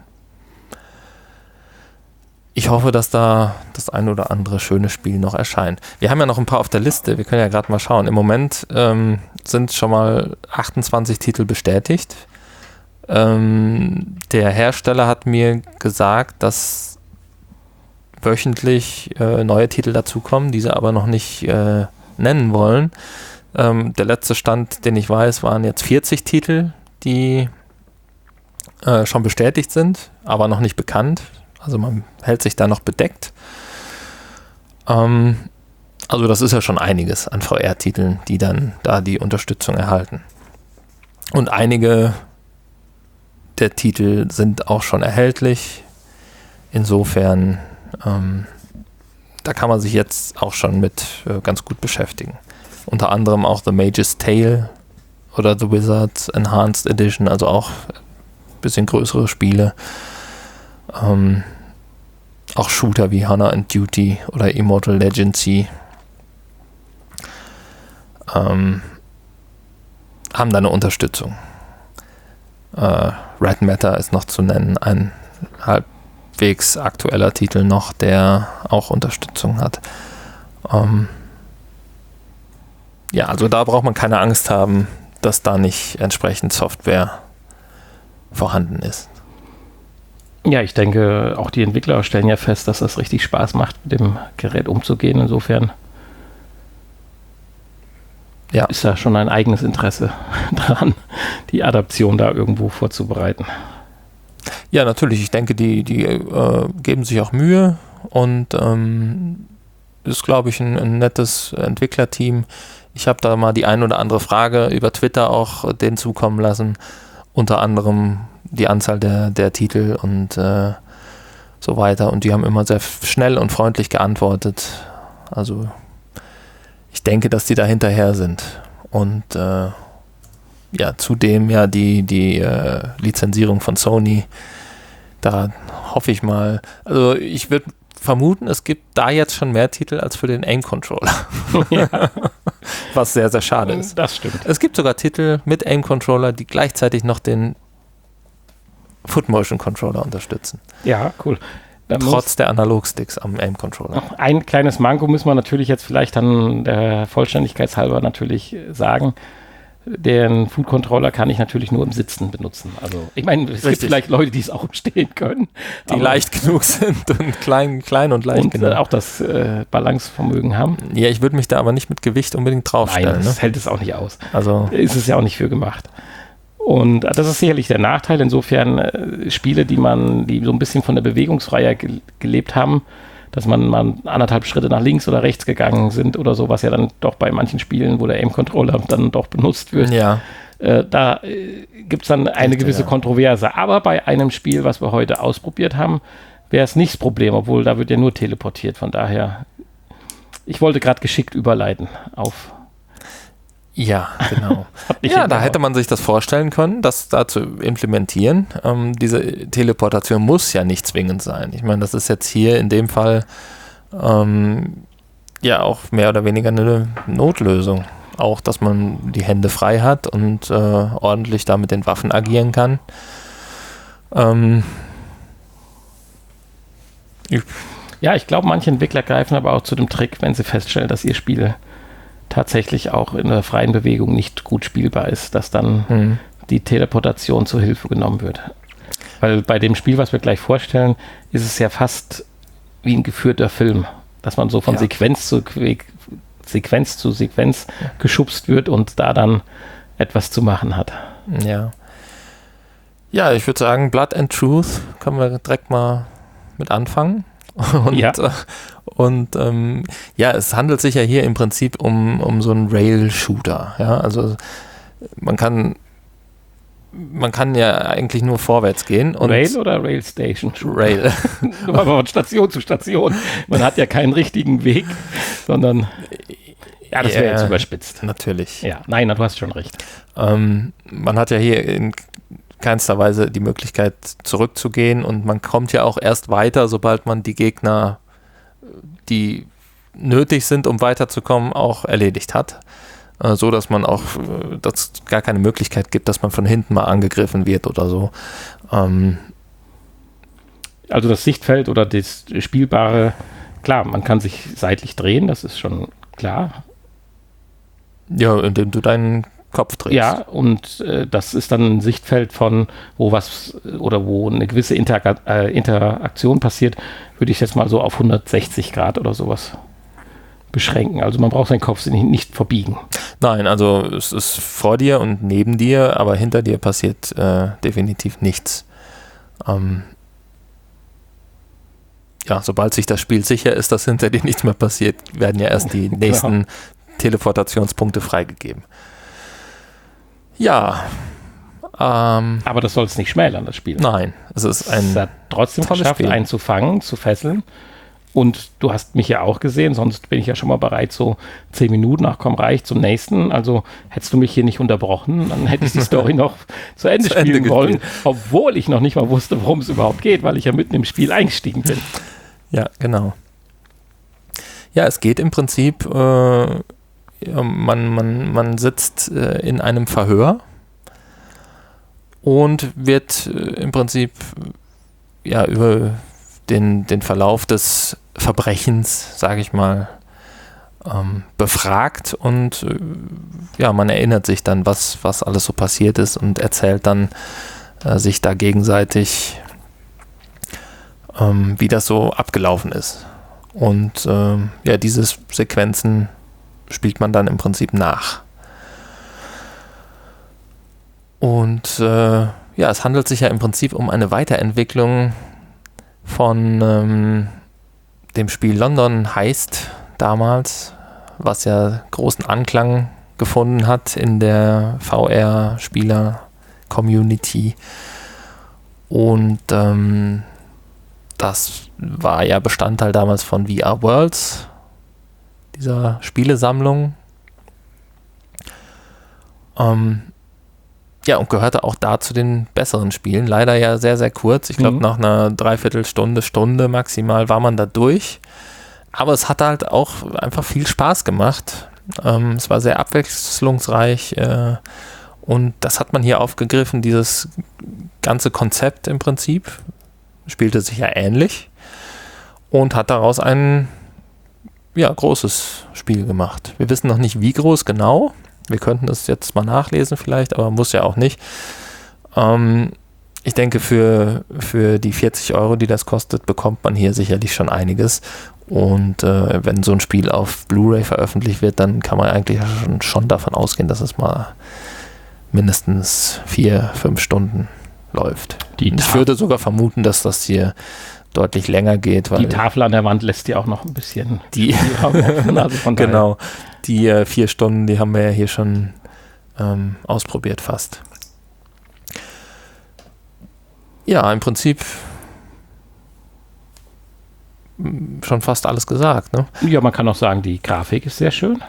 ich hoffe, dass da das ein oder andere schöne Spiel noch erscheint. Wir haben ja noch ein paar auf der Liste. Wir können ja gerade mal schauen. Im Moment ähm, sind schon mal achtundzwanzig Titel bestätigt. Ähm, der Hersteller hat mir gesagt, dass wöchentlich äh, neue Titel dazukommen, die sie aber noch nicht äh, nennen wollen. Ähm, der letzte Stand, den ich weiß, waren jetzt vierzig Titel, die äh, schon bestätigt sind, aber noch nicht bekannt. Also man hält sich da noch bedeckt. Ähm, also das ist ja schon einiges an V R-Titeln, die dann da die Unterstützung erhalten. Und einige der Titel sind auch schon erhältlich. Insofern, ähm, da kann man sich jetzt auch schon mit äh, ganz gut beschäftigen. Unter anderem auch The Mage's Tale oder The Wizards Enhanced Edition, also auch ein bisschen größere Spiele. Ähm, auch Shooter wie Honor and Duty oder Immortal Legacy ähm, haben da eine Unterstützung. Äh, Red Matter ist noch zu nennen, ein halbwegs aktueller Titel noch, der auch Unterstützung hat. Ähm, ja, also da braucht man keine Angst haben, dass da nicht entsprechend Software vorhanden ist. Ja, ich denke, auch die Entwickler stellen ja fest, dass das richtig Spaß macht, mit dem Gerät umzugehen. Insofern ja. ist da schon ein eigenes Interesse dran, die Adaption da irgendwo vorzubereiten. Ja, natürlich. Ich denke, die, die äh, geben sich auch Mühe und ähm, ist, glaube ich, ein, ein nettes Entwicklerteam. Ich habe da mal die ein oder andere Frage über Twitter auch denen zukommen lassen. Unter anderem die Anzahl der, der Titel und äh, so weiter. Und die haben immer sehr schnell und freundlich geantwortet. Also ich denke, dass die da hinterher sind. und äh, ja, zudem ja die, die äh, Lizenzierung von Sony. Da hoffe ich mal, also ich würde vermuten, es gibt da jetzt schon mehr Titel als für den Aim-Controller. Ja. Was sehr, sehr schade ist. Das stimmt. Es gibt sogar Titel mit Aim-Controller, die gleichzeitig noch den Foot-Motion-Controller unterstützen. Ja, cool. Dann Trotz der Analogsticks am Aim-Controller. Ein kleines Manko müssen wir natürlich jetzt vielleicht dann der Vollständigkeit halber natürlich sagen. Den Food-Controller kann ich natürlich nur im Sitzen benutzen. Also ich meine, es Richtig. gibt vielleicht Leute, die es auch im Stehen können. Die leicht genug sind und klein, klein und leicht und genug. äh, auch das äh, Balancevermögen haben. Ja, ich würde mich da aber nicht mit Gewicht unbedingt draufstellen. Nein, das ne? hält es auch nicht aus. Also Ist es ja auch nicht für gemacht. Und das ist sicherlich der Nachteil. Insofern äh, Spiele, die man, die so ein bisschen von der Bewegungsfreiheit ge- gelebt haben, dass man mal anderthalb Schritte nach links oder rechts gegangen sind oder so, was ja dann doch bei manchen Spielen, wo der Aim-Controller dann doch benutzt wird, ja, äh, da äh, gibt es dann eine Richtig, gewisse ja. Kontroverse. Aber bei einem Spiel, was wir heute ausprobiert haben, wäre es nicht das Problem, obwohl da wird ja nur teleportiert. Von daher, ich wollte gerade geschickt überleiten auf. ja, genau. Nicht Ja, da hingehauen. hätte man sich das vorstellen können, das da zu implementieren. Ähm, diese Teleportation muss ja nicht zwingend sein. Ich meine, das ist jetzt hier in dem Fall ähm, ja auch mehr oder weniger eine Notlösung. Auch, dass man die Hände frei hat und äh, ordentlich da mit den Waffen agieren kann. Ähm, ich, Ja, ich glaube, manche Entwickler greifen aber auch zu dem Trick, wenn sie feststellen, dass ihr Spiel tatsächlich auch in der freien Bewegung nicht gut spielbar ist, dass dann hm. die Teleportation zur Hilfe genommen wird. Weil bei dem Spiel, was wir gleich vorstellen, ist es ja fast wie ein geführter Film, dass man so von Ja. Sequenz zu Que- Sequenz zu Sequenz Ja. geschubst wird und da dann etwas zu machen hat. Ja. Ja, ich würde sagen, Blood and Truth können wir direkt mal mit anfangen. Und, Ja. äh, und ähm, ja, es handelt sich ja hier im Prinzip um, um so einen Rail-Shooter. Ja, also man kann man kann ja eigentlich nur vorwärts gehen. Und Rail oder Rail Station? Rail. Nur von Station zu Station. Man hat ja keinen richtigen Weg, sondern ja, das wäre Ja, jetzt überspitzt. Natürlich. Ja, nein, du hast schon recht. Ähm, man hat ja hier in keinster Weise die Möglichkeit zurückzugehen und man kommt ja auch erst weiter, sobald man die Gegner, die nötig sind, um weiterzukommen, auch erledigt hat. Äh, so, dass man auch, äh, dass es gar keine Möglichkeit gibt, dass man von hinten mal angegriffen wird oder so. Ähm, Also das Sichtfeld oder das Spielbare, klar, man kann sich seitlich drehen, das ist schon klar. ja, indem du deinen Kopf drehst. Ja, und äh, das ist dann ein Sichtfeld von, wo was oder wo eine gewisse Interga äh, Interaktion passiert, würde ich jetzt mal so auf hundertsechzig Grad oder sowas beschränken. Also man braucht seinen Kopf nicht, nicht verbiegen. Nein, also es ist vor dir und neben dir, aber hinter dir passiert äh, definitiv nichts. Ähm, ja, sobald sich das Spiel sicher ist, dass hinter dir nichts mehr passiert, werden ja erst die nächsten Teleportationspunkte freigegeben. Ja. Ähm, Aber das soll es nicht schmälern, das Spiel. nein, es ist ein Es hat trotzdem tolles geschafft, Spiel. einen zu fangen, zu fesseln. Und du hast mich ja auch gesehen, sonst bin ich ja schon mal bereit, so zehn Minuten nach komm reich zum nächsten. Also hättest du mich hier nicht unterbrochen, dann hätte ich die Story noch zu Ende Zu Ende spielen wollen, gespielt. obwohl ich noch nicht mal wusste, worum es überhaupt geht, weil ich ja mitten im Spiel eingestiegen bin. Ja, genau. Ja, es geht im Prinzip, äh, ja, man, man, man sitzt äh, in einem Verhör und wird äh, im Prinzip äh, ja, über den, den Verlauf des Verbrechens, sage ich mal, ähm, befragt und äh, ja, man erinnert sich dann, was, was alles so passiert ist und erzählt dann äh, sich da gegenseitig, ähm, wie das so abgelaufen ist. Und ähm, ja, diese Sequenzen spielt man dann im Prinzip nach. Und äh, ja, es handelt sich ja im Prinzip um eine Weiterentwicklung von ähm, dem Spiel London Heist damals, was ja großen Anklang gefunden hat in der V R-Spieler-Community. Und ähm, das war ja Bestandteil damals von V R Worlds, dieser Spielesammlung. Ähm, ja, und gehörte auch da zu den besseren Spielen. Leider ja sehr, sehr kurz. Ich glaube, mhm. nach einer Dreiviertelstunde, Stunde maximal war man da durch. Aber es hat halt auch einfach viel Spaß gemacht. Ähm, es war sehr abwechslungsreich äh, und das hat man hier aufgegriffen, dieses ganze Konzept im Prinzip. Spielte sich ja ähnlich und hat daraus ein ja, großes Spiel gemacht. Wir wissen noch nicht, wie groß genau. Wir könnten das jetzt mal nachlesen vielleicht, aber muss ja auch nicht. Ähm, ich denke, für, für die vierzig Euro, die das kostet, bekommt man hier sicherlich schon einiges. Und äh, wenn so ein Spiel auf Blu-ray veröffentlicht wird, dann kann man eigentlich schon, schon davon ausgehen, dass es mal mindestens vier, fünf Stunden läuft. Die ich würde sogar vermuten, dass das hier deutlich länger geht. Weil die Tafel an der Wand lässt ja auch noch ein bisschen die offen, also von genau, die äh, vier Stunden, die haben wir ja hier schon ähm, ausprobiert fast. Ja, im Prinzip schon fast alles gesagt, ne? Ja, man kann auch sagen, die Grafik ist sehr schön.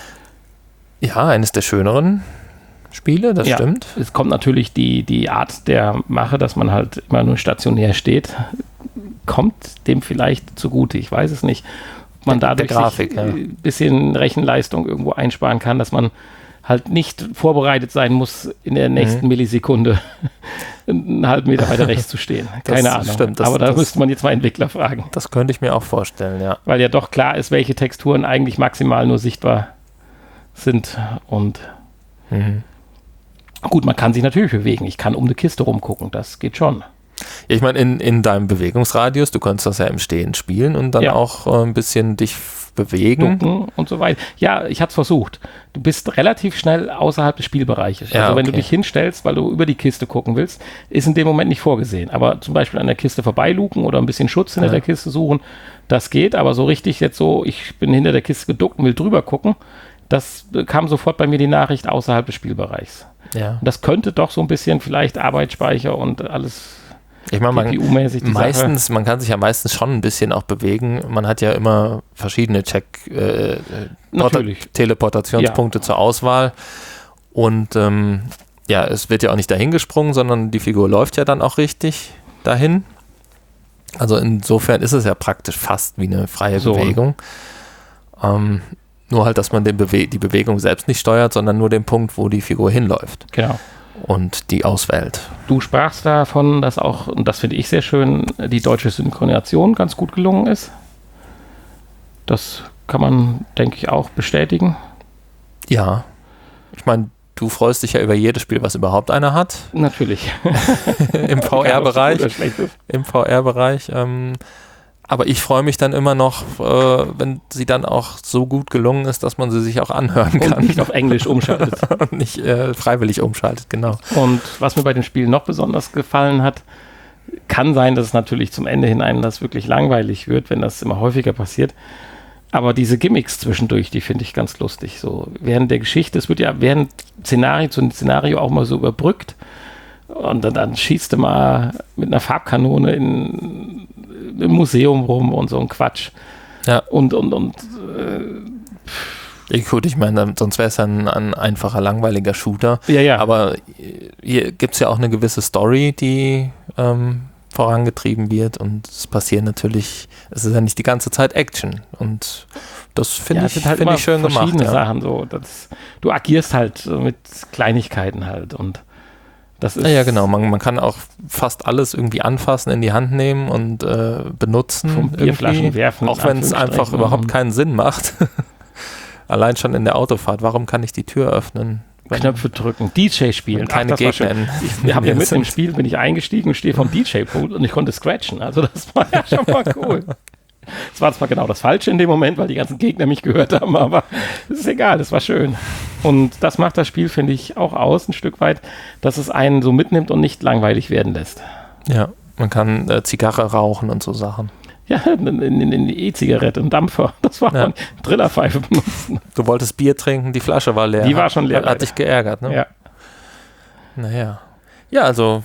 Ja, eines der schöneren Spiele, das ja, stimmt. Es kommt natürlich die, die Art der Mache, dass man halt immer nur stationär steht, kommt dem vielleicht zugute. Ich weiß es nicht. Ob man dadurch der Grafik, ein ja. bisschen Rechenleistung irgendwo einsparen kann, dass man halt nicht vorbereitet sein muss, in der nächsten mhm. Millisekunde einen halben Meter weiter rechts zu stehen. Keine das Ahnung. Stimmt, das, Aber da das, müsste man jetzt mal Entwickler fragen. Das könnte ich mir auch vorstellen, ja. Weil ja doch klar ist, welche Texturen eigentlich maximal nur sichtbar sind. Und mhm. gut, man kann sich natürlich bewegen. Ich kann um eine Kiste rumgucken, das geht schon. Ja, ich meine, in, in deinem Bewegungsradius, du kannst das ja im Stehen spielen und dann ja. auch äh, ein bisschen dich bewegen. Ducken und so weiter. Ja, ich habe es versucht. Du bist relativ schnell außerhalb des Spielbereiches. Ja, also wenn okay. du dich hinstellst, weil du über die Kiste gucken willst, ist in dem Moment nicht vorgesehen. Aber zum Beispiel an der Kiste vorbeiluken oder ein bisschen Schutz hinter ja. der Kiste suchen, das geht. Aber so richtig jetzt so, ich bin hinter der Kiste geduckt und will drüber gucken, das kam sofort bei mir die Nachricht außerhalb des Spielbereichs. Ja. Und das könnte doch so ein bisschen vielleicht Arbeitsspeicher und alles... Ich meine, man, meistens, man kann sich ja meistens schon ein bisschen auch bewegen. Man hat ja immer verschiedene Check, äh, Teleportationspunkte ja. zur Auswahl. Und ähm, ja, es wird ja auch nicht dahin gesprungen, sondern die Figur läuft ja dann auch richtig dahin. Also insofern ist es ja praktisch fast wie eine freie so. Bewegung. Ähm, nur halt, dass man den Bewe- die Bewegung selbst nicht steuert, sondern nur den Punkt, wo die Figur hinläuft. Genau. Und die auswählt. Du sprachst davon, dass auch, und das finde ich sehr schön, die deutsche Synchronisation ganz gut gelungen ist. Das kann man, denke ich, auch bestätigen. Ja. Ich meine, du freust dich ja über jedes Spiel, was überhaupt einer hat. Natürlich. Im V R-Bereich. Im V R-Bereich. Ähm, aber ich freue mich dann immer noch, äh, wenn sie dann auch so gut gelungen ist, dass man sie sich auch anhören kann. Und nicht auf Englisch umschaltet. Und nicht äh, freiwillig umschaltet, genau. Und was mir bei dem Spiel noch besonders gefallen hat, kann sein, dass es natürlich zum Ende hin einem das wirklich langweilig wird, wenn das immer häufiger passiert. Aber diese Gimmicks zwischendurch, die finde ich ganz lustig. So während der Geschichte, es wird ja während Szenario zu Szenario auch mal so überbrückt. Und dann, dann schießt du mal mit einer Farbkanone in, im Museum rum und so ein Quatsch. Ja. Und, und, und äh, gut, ich meine, sonst wäre es ja ein, ein einfacher, langweiliger Shooter. Ja, ja. Aber hier gibt es ja auch eine gewisse Story, die ähm, vorangetrieben wird und es passiert natürlich, es ist ja nicht die ganze Zeit Action und das finde ja, ich, halt find ich schön gemacht. Verschiedene ja. Sachen so. Das, du agierst halt mit Kleinigkeiten halt und das ist ja, ja, genau. Man, man kann auch fast alles irgendwie anfassen, in die Hand nehmen und äh, benutzen. Vom Bierflaschen werfen. Auch wenn es einfach überhaupt keinen Sinn macht. Allein schon in der Autofahrt. Warum kann ich die Tür öffnen? Knöpfe drücken, D J spielen. Keine Ach, Gegner. Ich habe ja mitten im Spiel, bin ich eingestiegen und stehe vom D J-Pool und ich konnte scratchen. Also das war ja schon mal cool. Es war zwar genau das Falsche in dem Moment, weil die ganzen Gegner mich gehört haben, aber es ist egal, es war schön. Und das macht das Spiel, finde ich, auch aus, ein Stück weit, dass es einen so mitnimmt und nicht langweilig werden lässt. Ja, man kann äh, Zigarre rauchen und so Sachen. Ja, in, in, in die E-Zigarette, ein Dampfer, das war ja. Eine Trillerpfeife benutzen. Du wolltest Bier trinken, die Flasche war leer. Die war schon leer. Hat, hat dich geärgert, ne? Ja. Naja. Ja, also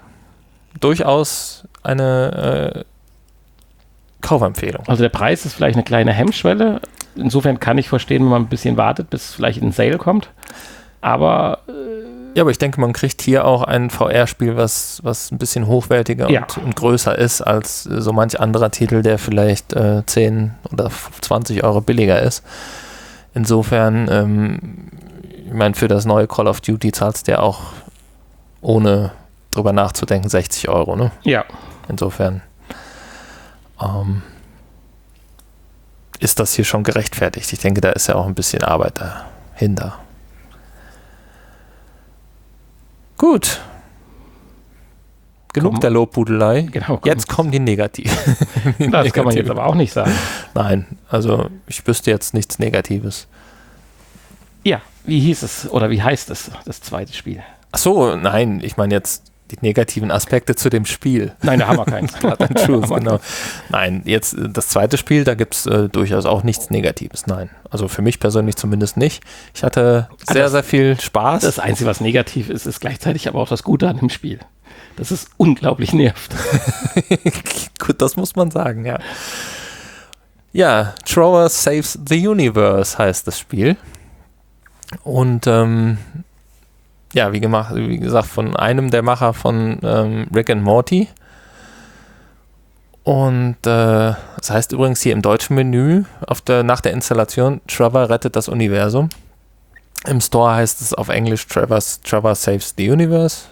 durchaus eine äh, Kaufempfehlung. Also der Preis ist vielleicht eine kleine Hemmschwelle. Insofern kann ich verstehen, wenn man ein bisschen wartet, bis es vielleicht in den Sale kommt. Aber ja, aber ich denke, man kriegt hier auch ein V R-Spiel, was, was ein bisschen hochwertiger Ja. und, und größer ist als äh, so manch anderer Titel, der vielleicht äh, zehn oder zwanzig Euro billiger ist. Insofern, ähm, ich meine, für das neue Call of Duty zahlst du ja auch ohne drüber nachzudenken sechzig Euro, ne? ja, Insofern ähm, ist das hier schon gerechtfertigt. Ich denke, da ist ja auch ein bisschen Arbeit dahinter. Gut. Genug Komm. der Lobhudelei. genau. Jetzt kommen die Negativen. Die Das kann man jetzt Negativen. aber auch nicht sagen. Nein, also ich wüsste jetzt nichts Negatives. Ja, wie hieß es oder wie heißt es, das zweite Spiel? Ach so, nein, ich meine jetzt die negativen Aspekte zu dem Spiel. Nein, da haben wir keins. Blood and Truth, genau. Nein, jetzt äh, das zweite Spiel, da gibt es äh, durchaus auch nichts Negatives. Nein, also für mich persönlich zumindest nicht. Ich hatte sehr, das- sehr viel Spaß. Das Einzige, was negativ ist, ist gleichzeitig aber auch das Gute an dem Spiel. Dass es unglaublich nervt. Gut, das muss man sagen, ja. Ja, Trower Saves the Universe heißt das Spiel. Und ähm, ja, wie, gemacht, wie gesagt, von einem der Macher von ähm, Rick and Morty. Und äh, das heißt übrigens hier im deutschen Menü auf der, nach der Installation Trevor rettet das Universum. Im Store heißt es auf Englisch Trevor's, Trevor Saves the Universe.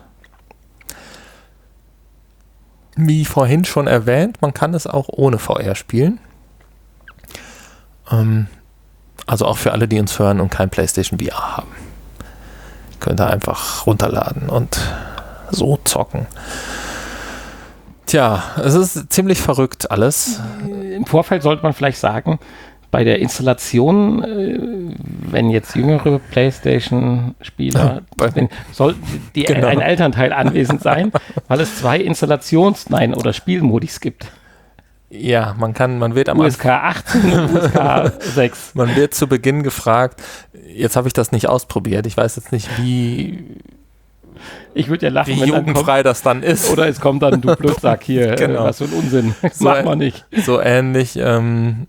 Wie vorhin schon erwähnt, man kann es auch ohne V R spielen. Ähm, also auch für alle, die uns hören und kein PlayStation V R haben. Könnt ihr einfach runterladen und so zocken. Tja, es ist ziemlich verrückt alles. Im Vorfeld sollte man vielleicht sagen, bei der Installation, äh, wenn jetzt jüngere PlayStation-Spieler, Bei- wenn, sollten die Genau. ein Elternteil anwesend sein, weil es zwei Installations-, nein, oder Spielmodis gibt. Ja, man kann, man wird am U S K achtzehn und U S K sechs. Man wird zu Beginn gefragt, jetzt habe ich das nicht ausprobiert, ich weiß jetzt nicht, wie, Ich würde ja lachen, wie wenn dann kommt, jugendfrei das dann ist. oder es kommt dann, du Blödsack hier, Genau. äh, was für ein Unsinn. Das So, macht man nicht. So ähnlich, ähm,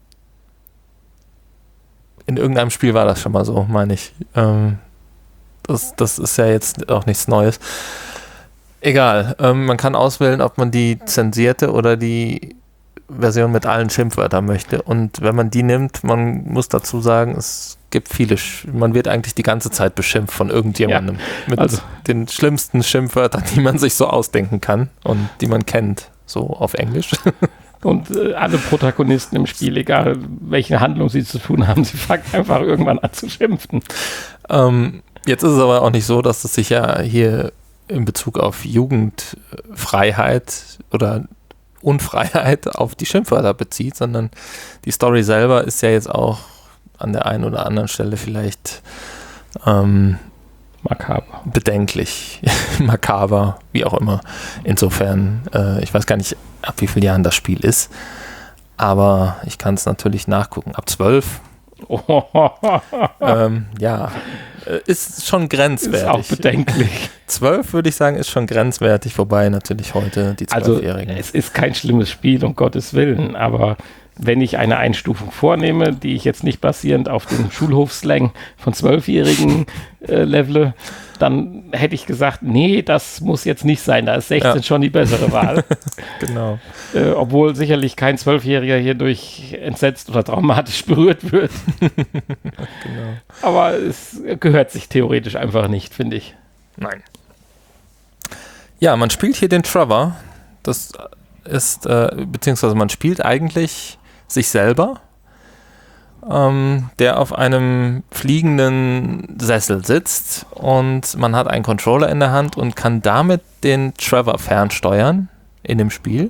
in irgendeinem Spiel war das schon mal so, meine ich. Ähm, das, das ist ja jetzt auch nichts Neues. Egal, ähm, man kann auswählen, ob man die zensierte oder die Version mit allen Schimpfwörtern möchte. Und wenn man die nimmt, man muss dazu sagen, es gibt viele, Sch man wird eigentlich die ganze Zeit beschimpft von irgendjemandem. mit also- den schlimmsten Schimpfwörtern, die man sich so ausdenken kann und die man kennt, so auf Englisch. Und äh, alle Protagonisten im Spiel, egal welche Handlung sie zu tun haben, sie fangen einfach irgendwann an zu schimpfen. Ähm, jetzt ist es aber auch nicht so, dass es sich ja hier in Bezug auf Jugendfreiheit oder Unfreiheit auf die Schimpfwörter bezieht, sondern die Story selber ist ja jetzt auch an der einen oder anderen Stelle vielleicht ähm, Makaber. bedenklich, makaber, wie auch immer. Insofern, äh, ich weiß gar nicht, ab wie vielen Jahren das Spiel ist, aber ich kann es natürlich nachgucken. Ab zwölf, ähm, ja, äh, ist schon grenzwertig. Ist auch bedenklich. zwölf würde ich sagen, ist schon grenzwertig, wobei natürlich heute die Also Zwölfjährigen. es ist kein schlimmes Spiel, um Gottes Willen, aber wenn ich eine Einstufung vornehme, die ich jetzt nicht basierend auf dem Schulhofslang von Zwölfjährigen äh, levele, dann hätte ich gesagt, nee, das muss jetzt nicht sein, da ist sechzehn Ja. schon die bessere Wahl. Genau. äh, obwohl sicherlich kein Zwölfjähriger hierdurch entsetzt oder traumatisch berührt wird. genau. Aber es gehört sich theoretisch einfach nicht, finde ich. Nein. Ja, man spielt hier den Trevor. Das ist, äh, beziehungsweise man spielt eigentlich sich selber, ähm, der auf einem fliegenden Sessel sitzt und man hat einen Controller in der Hand und kann damit den Trevor fernsteuern in dem Spiel.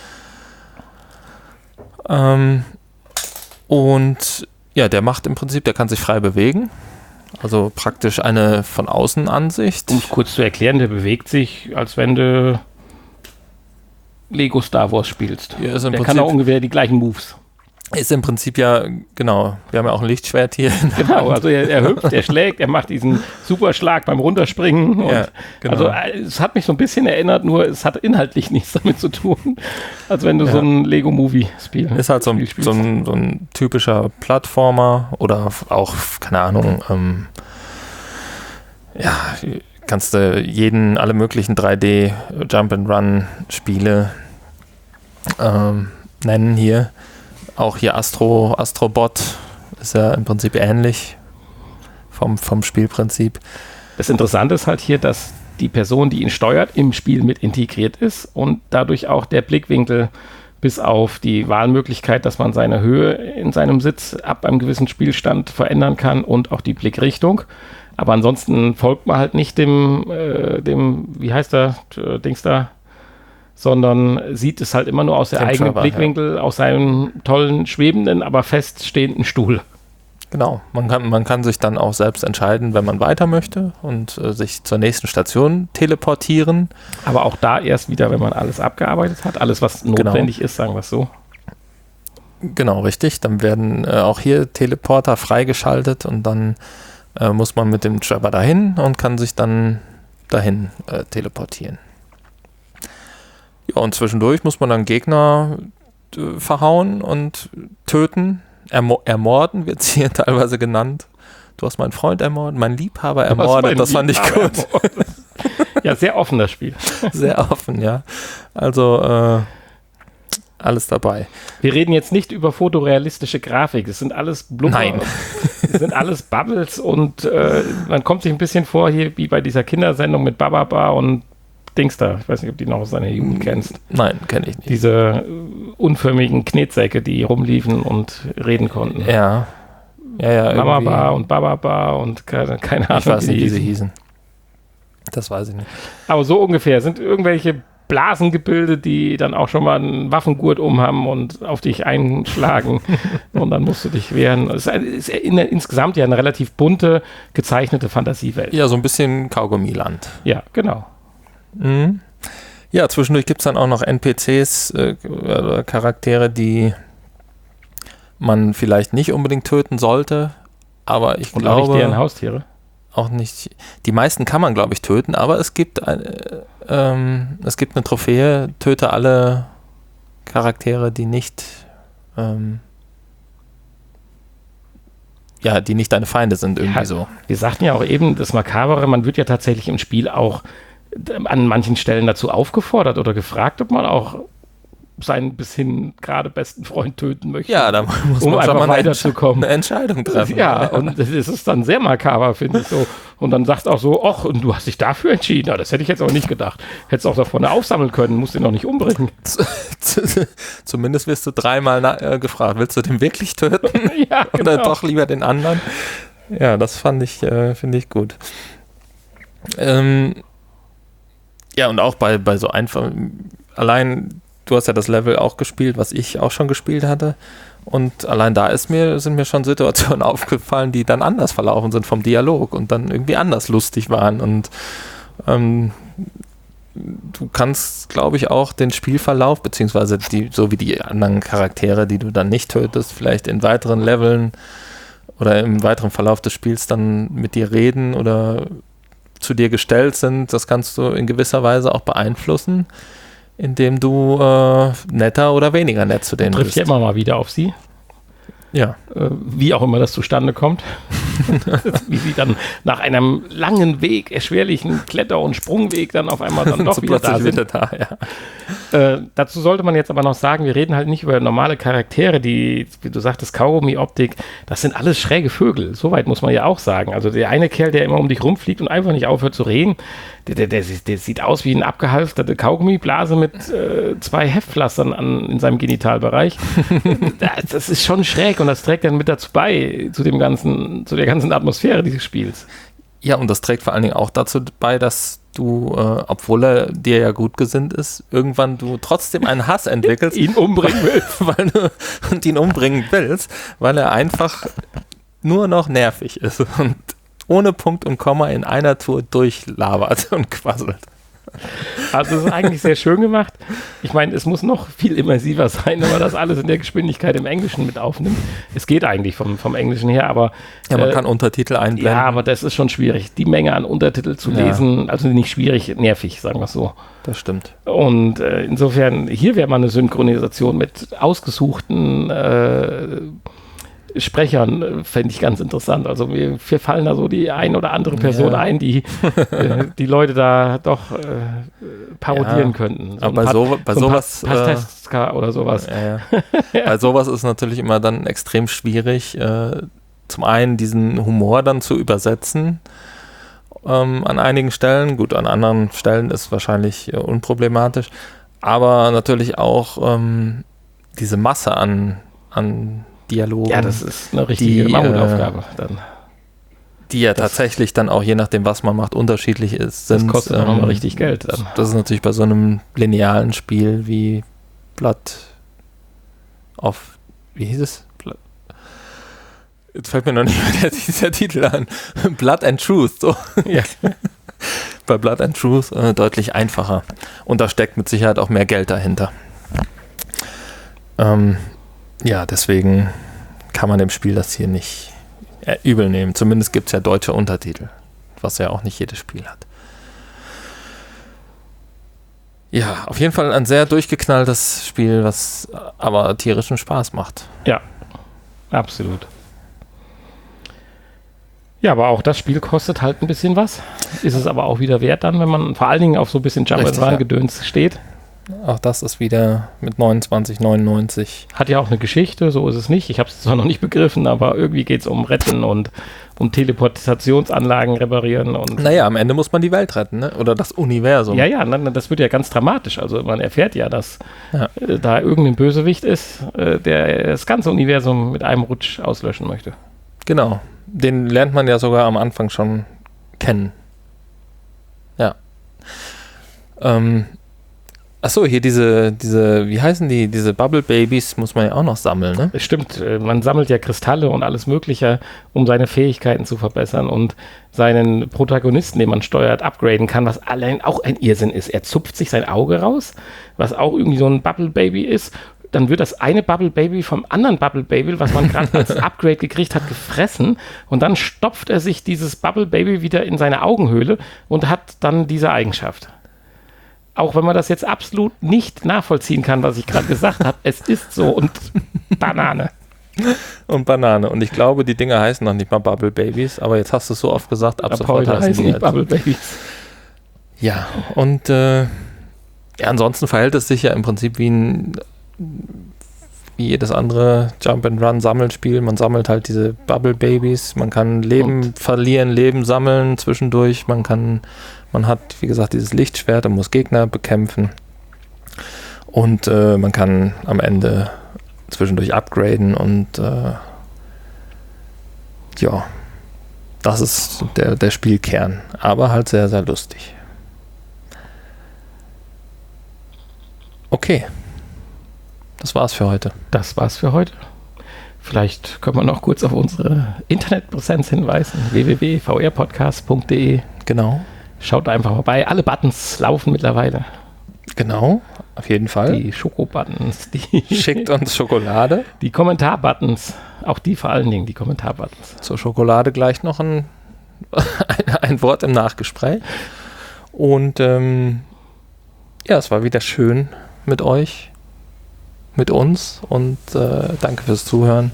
Ähm, und ja, der macht im Prinzip, der kann sich frei bewegen. Also praktisch eine von außen Ansicht. Um es kurz zu erklären, der bewegt sich, als wenn du Lego Star Wars spielst. Ja, ist im Der Prinzip- kann auch ungefähr die gleichen Moves. Ist im Prinzip ja, genau, wir haben ja auch ein Lichtschwert hier. in der Genau, Hand. also er, er hüpft, er schlägt, er macht diesen Superschlag beim Runterspringen. Und Ja, genau. Also äh, es hat mich so ein bisschen erinnert, nur es hat inhaltlich nichts damit zu tun, als wenn du Ja. so ein Lego-Movie spielst. Ist halt so ein, so, ein, so ein typischer Plattformer oder auch, keine Ahnung, ähm, ja, kannst du jeden, alle möglichen drei D Jump-and-Run-Spiele ähm, nennen hier. Auch hier Astro, Astrobot ist ja im Prinzip ähnlich vom, vom Spielprinzip. Das Interessante ist halt hier, dass die Person, die ihn steuert, im Spiel mit integriert ist und dadurch auch der Blickwinkel bis auf die Wahlmöglichkeit, dass man seine Höhe in seinem Sitz ab einem gewissen Spielstand verändern kann und auch die Blickrichtung. Aber ansonsten folgt man halt nicht dem, äh, dem wie heißt der, äh, Dings da, sondern sieht es halt immer nur aus der Dem eigenen Server, Blickwinkel, ja. Aus seinem tollen, schwebenden, aber feststehenden Stuhl. Genau, man kann, man kann sich dann auch selbst entscheiden, wenn man weiter möchte und äh, sich zur nächsten Station teleportieren. Aber auch da erst wieder, wenn man alles abgearbeitet hat, alles was notwendig genau. ist, sagen wir es so. Genau, richtig. Dann werden äh, auch hier Teleporter freigeschaltet und dann äh, muss man mit dem Trapper dahin und kann sich dann dahin äh, teleportieren. Ja, und zwischendurch muss man dann Gegner äh, verhauen und töten. Ermo- ermorden wird es hier teilweise genannt. Du hast meinen Freund ermordet, meinen Liebhaber ermordet, das fand ich gut. Ja, sehr offen das Spiel. Sehr offen, ja. Also äh, alles dabei. Wir reden jetzt nicht über fotorealistische Grafik, es sind alles Blubber. Nein. Es sind alles Bubbles und äh, man kommt sich ein bisschen vor hier wie bei dieser Kindersendung mit Bababa und Dings da. Ich weiß nicht, ob du die noch aus deiner Jugend kennst. Nein, kenne ich nicht. Diese unförmigen Knetsäcke, die rumliefen und reden konnten. Ja. Ja, ja. Mama Bar und Baba Bar und keine, keine Ahnung, ich weiß nicht, wie sie hießen. Das weiß ich nicht. Aber so ungefähr sind irgendwelche Blasengebilde, die dann auch schon mal einen Waffengurt umhaben und auf dich einschlagen und dann musst du dich wehren. Es ist in, insgesamt ja eine relativ bunte, gezeichnete Fantasiewelt. Ja, so ein bisschen Kaugummiland. Ja, genau. Mhm. Ja, zwischendurch gibt es dann auch noch N P Cs, äh, oder Charaktere, die man vielleicht nicht unbedingt töten sollte, aber ich und glaube... Und auch nicht deren Haustiere? Auch nicht. Die meisten kann man, glaube ich, töten, aber es gibt, äh, ähm, es gibt eine Trophäe, töte alle Charaktere, die nicht ähm, ja, die nicht deine Feinde sind, irgendwie ja, so. Wir sagten ja auch eben, das Makabere, man wird ja tatsächlich im Spiel auch an manchen Stellen dazu aufgefordert oder gefragt, ob man auch seinen bis hin gerade besten Freund töten möchte. Ja, da muss um man schon mal eine, Entsch- eine Entscheidung treffen. Ja, ja, und das ist dann sehr makaber, finde ich so. Und dann sagst du auch so, ach, und du hast dich dafür entschieden. Ja, das hätte ich jetzt aber nicht gedacht. Hättest auch davon aufsammeln können, musst den noch nicht umbringen. Zumindest wirst du dreimal na- äh, gefragt, willst du den wirklich töten? Ja, genau. Oder doch lieber den anderen? Ja, das fand ich, äh, finde ich gut. Ähm, ja, und auch bei, bei so einfach, allein du hast ja das Level auch gespielt, was ich auch schon gespielt hatte. Und allein da ist mir, sind mir schon Situationen aufgefallen, die dann anders verlaufen sind vom Dialog und dann irgendwie anders lustig waren. Und ähm, du kannst, glaube ich, auch den Spielverlauf, beziehungsweise die, so wie die anderen Charaktere, die du dann nicht tötest, vielleicht in weiteren Leveln oder im weiteren Verlauf des Spiels dann mit dir reden oder zu dir gestellt sind. Das kannst du in gewisser Weise auch beeinflussen, indem du äh, netter oder weniger nett zu denen bist. Trifft ja immer mal wieder auf sie. Ja. Äh, wie auch immer das zustande kommt. Wie sie dann nach einem langen Weg, erschwerlichen Kletter- und Sprungweg dann auf einmal dann doch so wieder da sind. Wieder da, ja. Äh, dazu sollte man jetzt aber noch sagen, wir reden halt nicht über normale Charaktere, die, wie du sagtest, Kaugummi-Optik, das sind alles schräge Vögel. Soweit muss man ja auch sagen. Also der eine Kerl, der immer um dich rumfliegt und einfach nicht aufhört zu reden, der, der, der, der sieht aus wie eine abgehalfterte Kaugummiblase mit äh, zwei Heftpflastern an, in seinem Genitalbereich. das, das ist schon schräg und das trägt dann mit dazu bei, zu dem ganzen, zu der ganzen Atmosphäre dieses Spiels. Ja, und das trägt vor allen Dingen auch dazu bei, dass du, äh, obwohl er dir ja gut gesinnt ist, irgendwann du trotzdem einen Hass entwickelst. ihn umbringen willst. Weil du, und ihn umbringen willst, weil er einfach nur noch nervig ist und ohne Punkt und Komma in einer Tour durchlabert und quasselt. Also es ist eigentlich sehr schön gemacht. Ich meine, es muss noch viel immersiver sein, wenn man das alles in der Geschwindigkeit im Englischen mit aufnimmt. Es geht eigentlich vom, vom Englischen her, aber... Ja, man äh, kann Untertitel einblenden. Ja, aber das ist schon schwierig. Die Menge an Untertitel zu Ja. lesen, also nicht schwierig, nervig, sagen wir es so. Das stimmt. Und äh, insofern, hier wäre mal eine Synchronisation mit ausgesuchten äh, Sprechern äh, fände ich ganz interessant. Also mir, mir fallen da so die ein oder andere Person ja. ein, die äh, die Leute da doch äh, parodieren ja. könnten. So aber bei, Pat, so, bei so sowas Pasteska äh, oder sowas. Ja, ja. ja. Bei sowas ist natürlich immer dann extrem schwierig, äh, zum einen diesen Humor dann zu übersetzen ähm, an einigen Stellen. Gut, an anderen Stellen ist wahrscheinlich äh, unproblematisch. Aber natürlich auch ähm, diese Masse an, an Dialogen. Ja, das ist eine richtige die, Mammutaufgabe dann. Die ja das tatsächlich dann auch, je nachdem, was man macht, unterschiedlich ist. Das sind, kostet ähm, auch nochmal richtig Geld. Dann. Das ist natürlich bei so einem linearen Spiel wie Blood of, wie hieß es? Blood. Jetzt fällt mir noch nicht mehr der, dieser Titel an. Blood and Truth. So. Ja. Bei Blood and Truth äh, deutlich einfacher. Und da steckt mit Sicherheit auch mehr Geld dahinter. Ähm, ja, deswegen kann man dem Spiel das hier nicht äh, übel nehmen. Zumindest gibt es ja deutsche Untertitel, was ja auch nicht jedes Spiel hat. Ja, auf jeden Fall ein sehr durchgeknalltes Spiel, was aber tierischen Spaß macht. Ja, absolut. Ja, aber auch das Spiel kostet halt ein bisschen was. Ist es aber auch wieder wert dann, wenn man vor allen Dingen auf so ein bisschen Jump-and-Run-Gedöns steht. Auch das ist wieder mit neunundzwanzig neunundneunzig. Hat ja auch eine Geschichte, so ist es nicht. Ich habe es zwar noch nicht begriffen, aber irgendwie geht es um Retten und um Teleportationsanlagen reparieren. Und naja, am Ende muss man die Welt retten, ne? Oder das Universum. Ja, ja, das wird ja ganz dramatisch. Also man erfährt ja, dass ja. Äh, da irgendein Bösewicht ist, äh, der das ganze Universum mit einem Rutsch auslöschen möchte. Genau. Den lernt man ja sogar am Anfang schon kennen. Ja. Ähm, achso, hier diese, diese, wie heißen die, diese Bubble Babies muss man ja auch noch sammeln, ne? Stimmt, man sammelt ja Kristalle und alles Mögliche, um seine Fähigkeiten zu verbessern und seinen Protagonisten, den man steuert, upgraden kann, was allein auch ein Irrsinn ist. Er zupft sich sein Auge raus, was auch irgendwie so ein Bubble Baby ist. Dann wird das eine Bubble Baby vom anderen Bubble Baby, was man gerade als Upgrade gekriegt hat, gefressen. Und dann stopft er sich dieses Bubble Baby wieder in seine Augenhöhle und hat dann diese Eigenschaft. Auch wenn man das jetzt absolut nicht nachvollziehen kann, was ich gerade gesagt habe, es ist so und Banane. Und Banane. Und ich glaube, die Dinger heißen noch nicht mal Bubble Babies, aber jetzt hast du es so oft gesagt, ab, ab sofort heißen, heißen die halt Bubble so. Babies. Ja, und äh, ja, ansonsten verhält es sich ja im Prinzip wie ein wie jedes andere Jump-and-Run-Sammelspiel. Man sammelt halt diese Bubble Babies, man kann Leben und verlieren, Leben sammeln zwischendurch, man kann, man hat, wie gesagt, dieses Lichtschwert und muss Gegner bekämpfen und äh, man kann am Ende zwischendurch upgraden und äh, ja, das ist der, der Spielkern, aber halt sehr, sehr lustig. Okay. Das war's für heute. Das war's für heute. Vielleicht können wir noch kurz auf unsere Internetpräsenz hinweisen. w w w punkt v r podcast punkt d e. Genau. Schaut da einfach vorbei. Alle Buttons laufen mittlerweile. Genau, auf jeden Fall. Die Schoko-Buttons. Die Schickt uns Schokolade. Die Kommentar-Buttons. Auch die vor allen Dingen, die Kommentar-Buttons. Zur Schokolade gleich noch ein, ein, ein Wort im Nachgespräch. Und ähm, ja, es war wieder schön mit euch. Mit uns und äh, danke fürs Zuhören.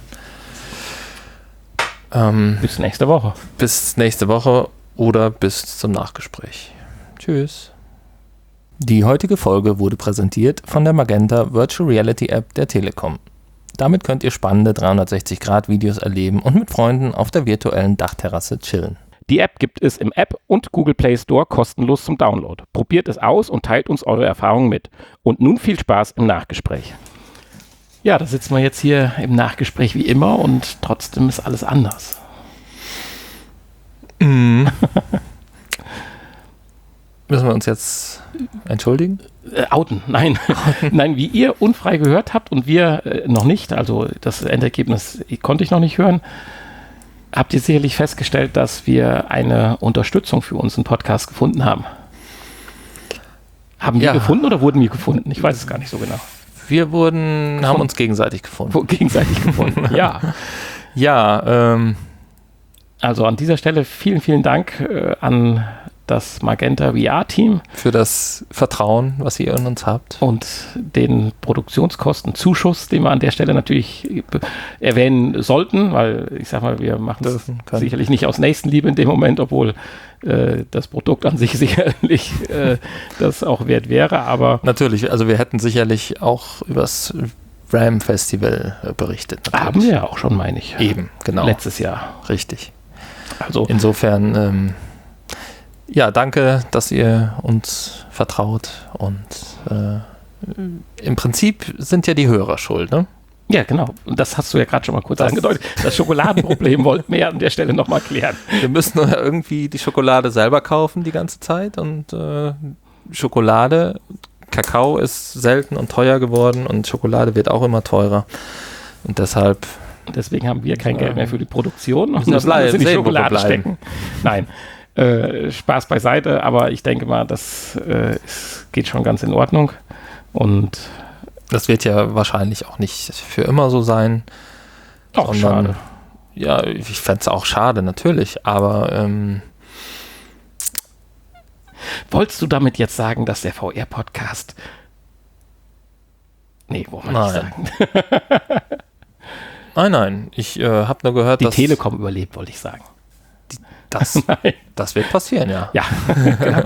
Ähm, bis nächste Woche. Bis nächste Woche oder bis zum Nachgespräch. Tschüss. Die heutige Folge wurde präsentiert von der Magenta Virtual Reality App der Telekom. Damit könnt ihr spannende dreihundertsechzig Grad Videos erleben und mit Freunden auf der virtuellen Dachterrasse chillen. Die App gibt es im App und Google Play Store kostenlos zum Download. Probiert es aus und teilt uns eure Erfahrungen mit. Und nun viel Spaß im Nachgespräch. Ja, da sitzen wir jetzt hier im Nachgespräch wie immer und trotzdem ist alles anders. Mm. Müssen wir uns jetzt entschuldigen? Äh, outen, nein. Nein, wie ihr unfrei gehört habt und wir äh, noch nicht, also das Endergebnis konnte ich noch nicht hören, habt ihr sicherlich festgestellt, dass wir eine Unterstützung für unseren Podcast gefunden haben. Haben wir ja. gefunden oder wurden wir gefunden? Ich weiß es gar nicht so genau. Wir wurden, gefunden. haben uns gegenseitig gefunden. Gegenseitig gefunden, ja. Ja, ähm. Also an dieser Stelle vielen, vielen Dank äh, an das Magenta V R-Team. Für das Vertrauen, was ihr in uns habt. Und den Produktionskostenzuschuss, den wir an der Stelle natürlich erwähnen sollten, weil ich sag mal, wir machen das sicherlich nicht aus Nächstenliebe in dem Moment, obwohl äh, das Produkt an sich sicherlich äh, das auch wert wäre, aber... Natürlich, also wir hätten sicherlich auch übers RAM Festival äh, berichtet. Natürlich. Haben wir ja auch schon, meine ich. Eben, genau. Letztes Jahr. Richtig. Also insofern, ähm, ja, danke, dass ihr uns vertraut und äh, im Prinzip sind ja die Hörer schuld, ne? Ja, genau. Und das hast du ja gerade schon mal kurz das angedeutet. Das Schokoladenproblem wollten wir ja an der Stelle nochmal klären. Wir müssen nur irgendwie die Schokolade selber kaufen die ganze Zeit und äh, Schokolade, Kakao ist selten und teuer geworden und Schokolade wird auch immer teurer und deshalb... Deswegen haben wir kein Geld mehr für die Produktion und müssen alles in die sehen, Schokolade stecken. Nein, äh, Spaß beiseite, aber ich denke mal, das äh, ist, geht schon ganz in Ordnung. Und das wird ja wahrscheinlich auch nicht für immer so sein. Auch sondern, schade. Ja, ich fände es auch schade, natürlich, aber ähm, wolltest du damit jetzt sagen, dass der V R-Podcast Nee, wollen wir nicht sagen. Nein, nein, ich äh, habe nur gehört, Die dass... Die Telekom überlebt, wollte ich sagen. Die, das, das wird passieren, ja. Ja, genau.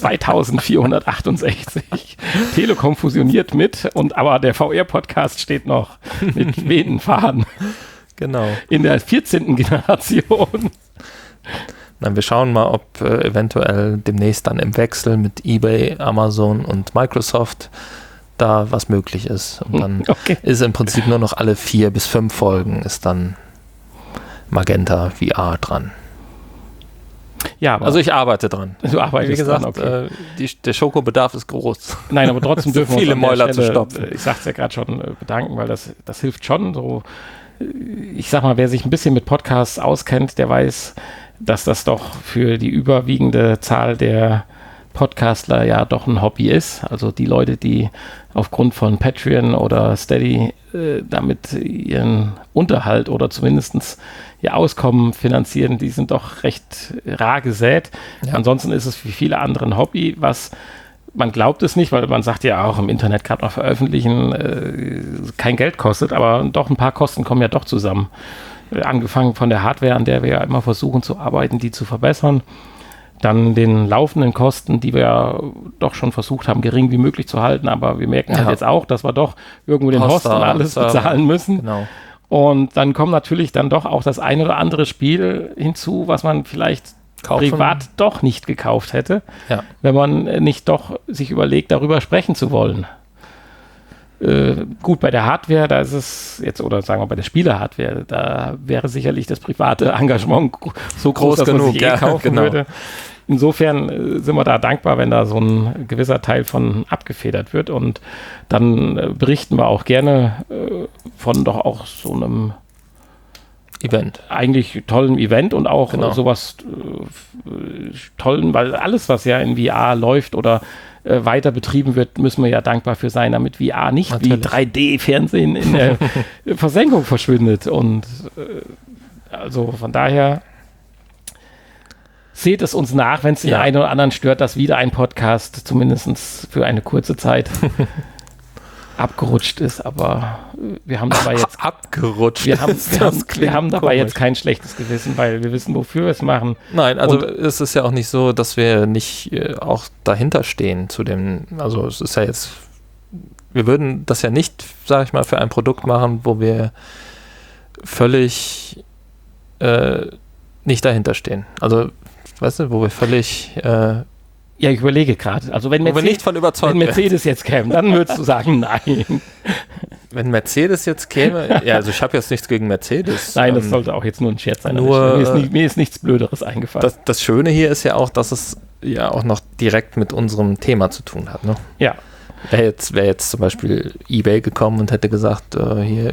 zweitausendvierhundertachtundsechzig. Telekom fusioniert mit, und aber der V R-Podcast steht noch mit wehenden Fahnen. Genau. In der vierzehnten Generation. Nein, wir schauen mal, ob äh, eventuell demnächst dann im Wechsel mit eBay, Amazon und Microsoft da was möglich ist. Und dann okay. ist im Prinzip nur noch alle vier bis fünf Folgen ist dann Magenta V R dran. Ja, aber also ich arbeite dran. Du arbeitest Wie gesagt, dran, okay. äh, die, der Schokobedarf ist groß. Nein, aber trotzdem dürfen so viele wir uns Mäuler Stelle, zu stopfen. Ich sag's ja gerade schon, bedanken, weil das, das hilft schon. So, ich sag mal, wer sich ein bisschen mit Podcasts auskennt, der weiß, dass das doch für die überwiegende Zahl der Podcastler ja doch ein Hobby ist. Also die Leute, die aufgrund von Patreon oder Steady äh, damit ihren Unterhalt oder zumindest ihr Auskommen finanzieren, die sind doch recht rar gesät. Ja. Ansonsten ist es wie viele andere ein Hobby, was man glaubt es nicht, weil man sagt ja auch im Internet gerade mal veröffentlichen, äh, kein Geld kostet, aber doch ein paar Kosten kommen ja doch zusammen. Äh, angefangen von der Hardware, an der wir ja immer versuchen zu arbeiten, die zu verbessern. Dann den laufenden Kosten, die wir ja doch schon versucht haben, gering wie möglich zu halten, aber wir merken ja. halt jetzt auch, dass wir doch irgendwo den Host und alles bezahlen müssen. Genau. Und dann kommt natürlich dann doch auch das ein oder andere Spiel hinzu, was man vielleicht Kaufen. privat doch nicht gekauft hätte, ja. wenn man nicht doch sich überlegt, darüber sprechen zu wollen. Äh, gut, bei der Hardware, da ist es jetzt, oder sagen wir bei der Spiele-Hardware, da wäre sicherlich das private Engagement so groß, groß dass genug, man sich eh ja, kaufen genau. würde. Insofern äh, sind wir da dankbar, wenn da so ein gewisser Teil von abgefedert wird, und dann äh, berichten wir auch gerne äh, von doch auch so einem Event. Eigentlich tollen Event und auch genau. sowas äh, tollen, weil alles, was ja in V R läuft oder äh, weiter betrieben wird, müssen wir ja dankbar für sein, damit V R nicht Natürlich. wie drei D-Fernsehen in der Versenkung verschwindet. Und äh, also von daher seht es uns nach, wenn es den ja. einen oder anderen stört, dass wieder ein Podcast zumindest für eine kurze Zeit abgerutscht ist, aber wir haben dabei jetzt abgerutscht. Wir haben, wir haben, wir haben dabei komisch. jetzt kein schlechtes Gewissen, weil wir wissen, wofür wir es machen. Nein, also und es ist ja auch nicht so, dass wir nicht äh, auch dahinter stehen zu dem, also es ist ja jetzt, wir würden das ja nicht, sage ich mal, für ein Produkt machen, wo wir völlig äh, nicht dahinter stehen. Also, weißt du, wo wir völlig äh, Ja, ich überlege gerade. Also wenn Mercedes, nicht von überzeugt wenn Mercedes jetzt käme, dann würdest du sagen, nein. Wenn Mercedes jetzt käme, ja, also ich habe jetzt nichts gegen Mercedes. Nein, das ähm, sollte auch jetzt nur ein Scherz sein. Nur, mir, ist nicht, mir ist nichts Blöderes eingefallen. Das, das Schöne hier ist ja auch, dass es ja auch noch direkt mit unserem Thema zu tun hat. Ne? Ja. Wäre jetzt, wär jetzt zum Beispiel eBay gekommen und hätte gesagt, äh, hier,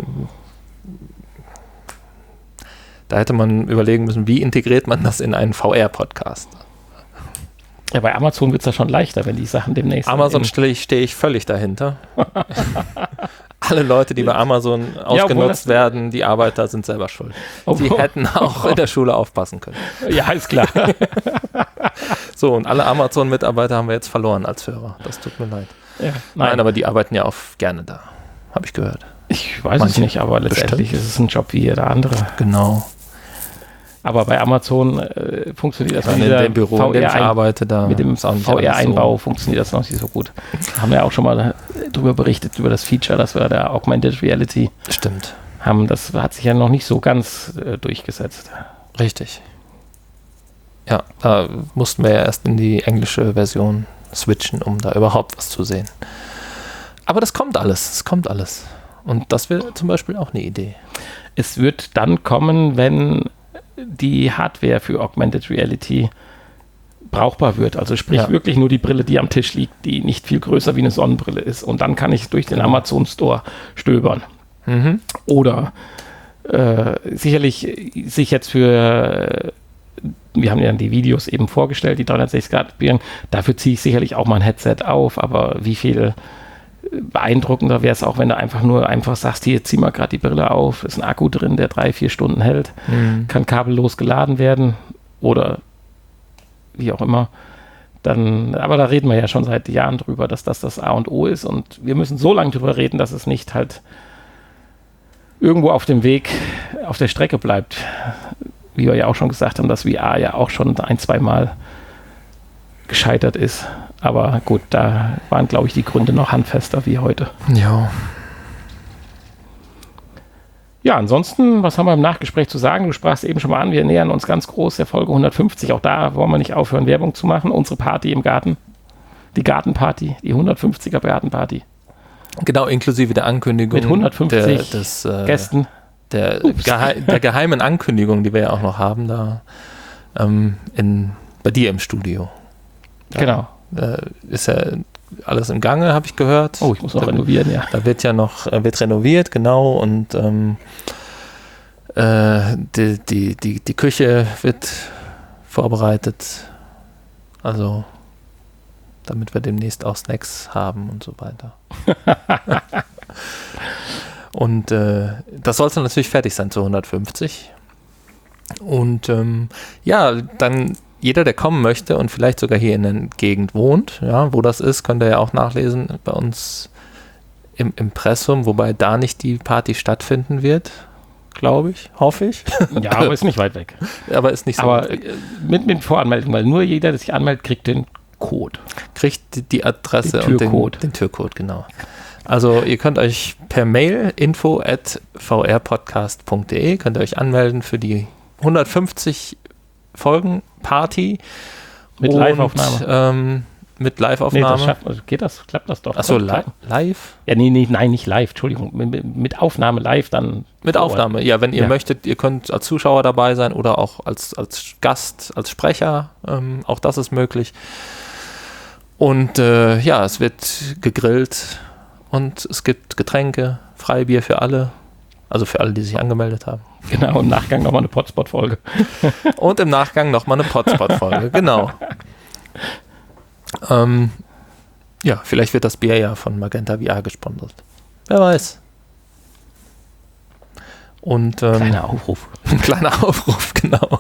da hätte man überlegen müssen, wie integriert man das in einen V R-Podcast? Ja, bei Amazon wird es ja schon leichter, wenn die Sachen demnächst... Amazon stehe ich, steh ich völlig dahinter. Alle Leute, die bei Amazon ausgenutzt ja, werden, die Arbeiter sind selber schuld. Oh, die hätten auch in der Schule aufpassen können. Ja, ist klar. So, und alle Amazon-Mitarbeiter haben wir jetzt verloren als Hörer. Das tut mir leid. Ja, nein. nein, aber die arbeiten ja auch gerne da. Habe ich gehört. Ich weiß Manche es nicht, aber letztendlich bestimmt. ist es ein Job wie jeder andere. Genau. Aber bei Amazon äh, funktioniert das Ja, in dem Büro, in dem ich arbeite, da mit dem V R-Einbau so. Funktioniert das noch nicht so gut. Haben wir auch schon mal darüber berichtet, über das Feature, das wir da Augmented Reality Stimmt. haben. Das hat sich ja noch nicht so ganz äh, durchgesetzt. Richtig. Ja, da mussten wir ja erst in die englische Version switchen, um da überhaupt was zu sehen. Aber das kommt alles, es kommt alles. Und das wäre zum Beispiel auch eine Idee. Es wird dann kommen, wenn die Hardware für Augmented Reality brauchbar wird. Also sprich ja. wirklich nur die Brille, die am Tisch liegt, die nicht viel größer wie eine Sonnenbrille ist. Und dann kann ich durch den genau. Amazon Store stöbern. Mhm. Oder äh, sicherlich sich jetzt für, wir haben ja die Videos eben vorgestellt, die dreihundertsechzig Grad Birnen, dafür ziehe ich sicherlich auch mein Headset auf, aber wie viel beeindruckender wäre es auch, wenn du einfach nur einfach sagst, hier, zieh mal gerade die Brille auf, ist ein Akku drin, der drei, vier Stunden hält, mhm. kann kabellos geladen werden oder wie auch immer. Dann, aber da reden wir ja schon seit Jahren drüber, dass das das A und O ist und wir müssen so lange drüber reden, dass es nicht halt irgendwo auf dem Weg, auf der Strecke bleibt. Wie wir ja auch schon gesagt haben, dass V R ja auch schon ein, zwei Mal gescheitert ist. Aber gut, da waren, glaube ich, die Gründe noch handfester wie heute. Ja. Ja, ansonsten, was haben wir im Nachgespräch zu sagen? Du sprachst eben schon mal an, wir nähern uns ganz groß der Folge hundertfünfzig. Auch da wollen wir nicht aufhören, Werbung zu machen. Unsere Party im Garten, die Gartenparty, die hundertfünfziger Gartenparty. Genau, inklusive der Ankündigung. Mit hundertfünfzig der, des, äh, Gästen. Der, gehe- der geheimen Ankündigung, die wir ja auch noch haben, da ähm, in, bei dir im Studio. Da, genau. Äh, ist ja alles im Gange, habe ich gehört. Oh, ich muss noch da, renovieren, ja. Da wird ja noch, äh, wird renoviert, genau, und ähm, äh, die, die, die, die Küche wird vorbereitet, also damit wir demnächst auch Snacks haben und so weiter. Und äh, das sollte natürlich fertig sein zu hundertfünfzig. Und ähm, ja, dann jeder, der kommen möchte und vielleicht sogar hier in der Gegend wohnt, ja, wo das ist, könnt ihr ja auch nachlesen bei uns im Impressum, wobei da nicht die Party stattfinden wird, glaube ich, hoffe ich. Ja, aber ist nicht weit weg. Aber ist nicht so aber weit weg. Mit, mit Voranmeldung, weil nur jeder, der sich anmeldet, kriegt den Code. Kriegt die, die Adresse den und den, Türcode. den Türcode, genau. Also ihr könnt euch per Mail info at v r podcast punkt d e könnt ihr euch anmelden für die hundertfünfzig Folgen Party. Mit und, Live-Aufnahme. Ähm, mit Live-Aufnahme. Nee, das schafft, also geht das? Klappt das doch? Achso, li live? Ja, nee, nee, nein, nicht live, Entschuldigung. Mit, mit Aufnahme live dann. Mit Aufnahme, ja, wenn ihr ja. möchtet, ihr könnt als Zuschauer dabei sein oder auch als, als Gast, als Sprecher. Ähm, auch das ist möglich. Und äh, ja, es wird gegrillt und es gibt Getränke, Freibier für alle. Also für alle, die sich angemeldet haben. Genau, im Nachgang nochmal eine Potspot-Folge. Und im Nachgang nochmal eine Potspot-Folge, genau. Ähm, ja, vielleicht wird das Bier ja von Magenta V R gesponsert. Wer weiß. Und, ähm, kleiner Aufruf. Ein kleiner Aufruf, genau.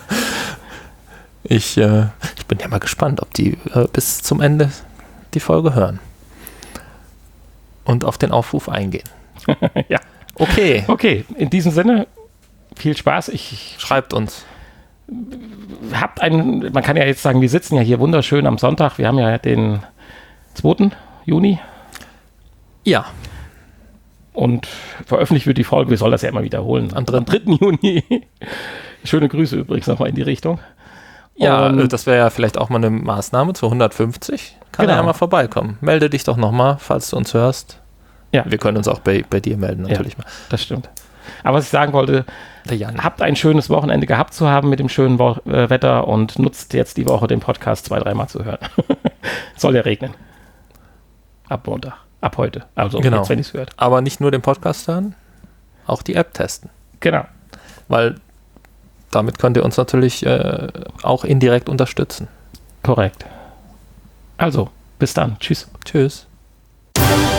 Ich, äh, ich bin ja mal gespannt, ob die äh, bis zum Ende die Folge hören. Und auf den Aufruf eingehen. Ja. Okay. Okay, in diesem Sinne, viel Spaß. Ich Schreibt uns. Habt einen, man kann ja jetzt sagen, wir sitzen ja hier wunderschön am Sonntag. Wir haben ja den zweiten Juni. Ja. Und veröffentlicht wird die Folge, wir sollen das ja immer wiederholen, am dritten Juni. Schöne Grüße übrigens nochmal in die Richtung. Ja, und das wäre ja vielleicht auch mal eine Maßnahme zu hundertfünfzig. Kann genau. ja mal vorbeikommen. Melde dich doch nochmal, falls du uns hörst. Ja. Wir können uns auch bei, bei dir melden, natürlich ja, mal. Das stimmt. Aber was ich sagen wollte, Der Jan. habt ein schönes Wochenende gehabt zu haben mit dem schönen Wo- äh, Wetter und nutzt jetzt die Woche den Podcast zwei, dreimal zu hören. Soll ja regnen. Ab Montag. Ab heute. Also Genau. jetzt, wenn ihr es hört. Aber nicht nur den Podcast hören, auch die App testen. Genau. Weil damit könnt ihr uns natürlich äh, auch indirekt unterstützen. Korrekt. Also, bis dann. Tschüss. Tschüss.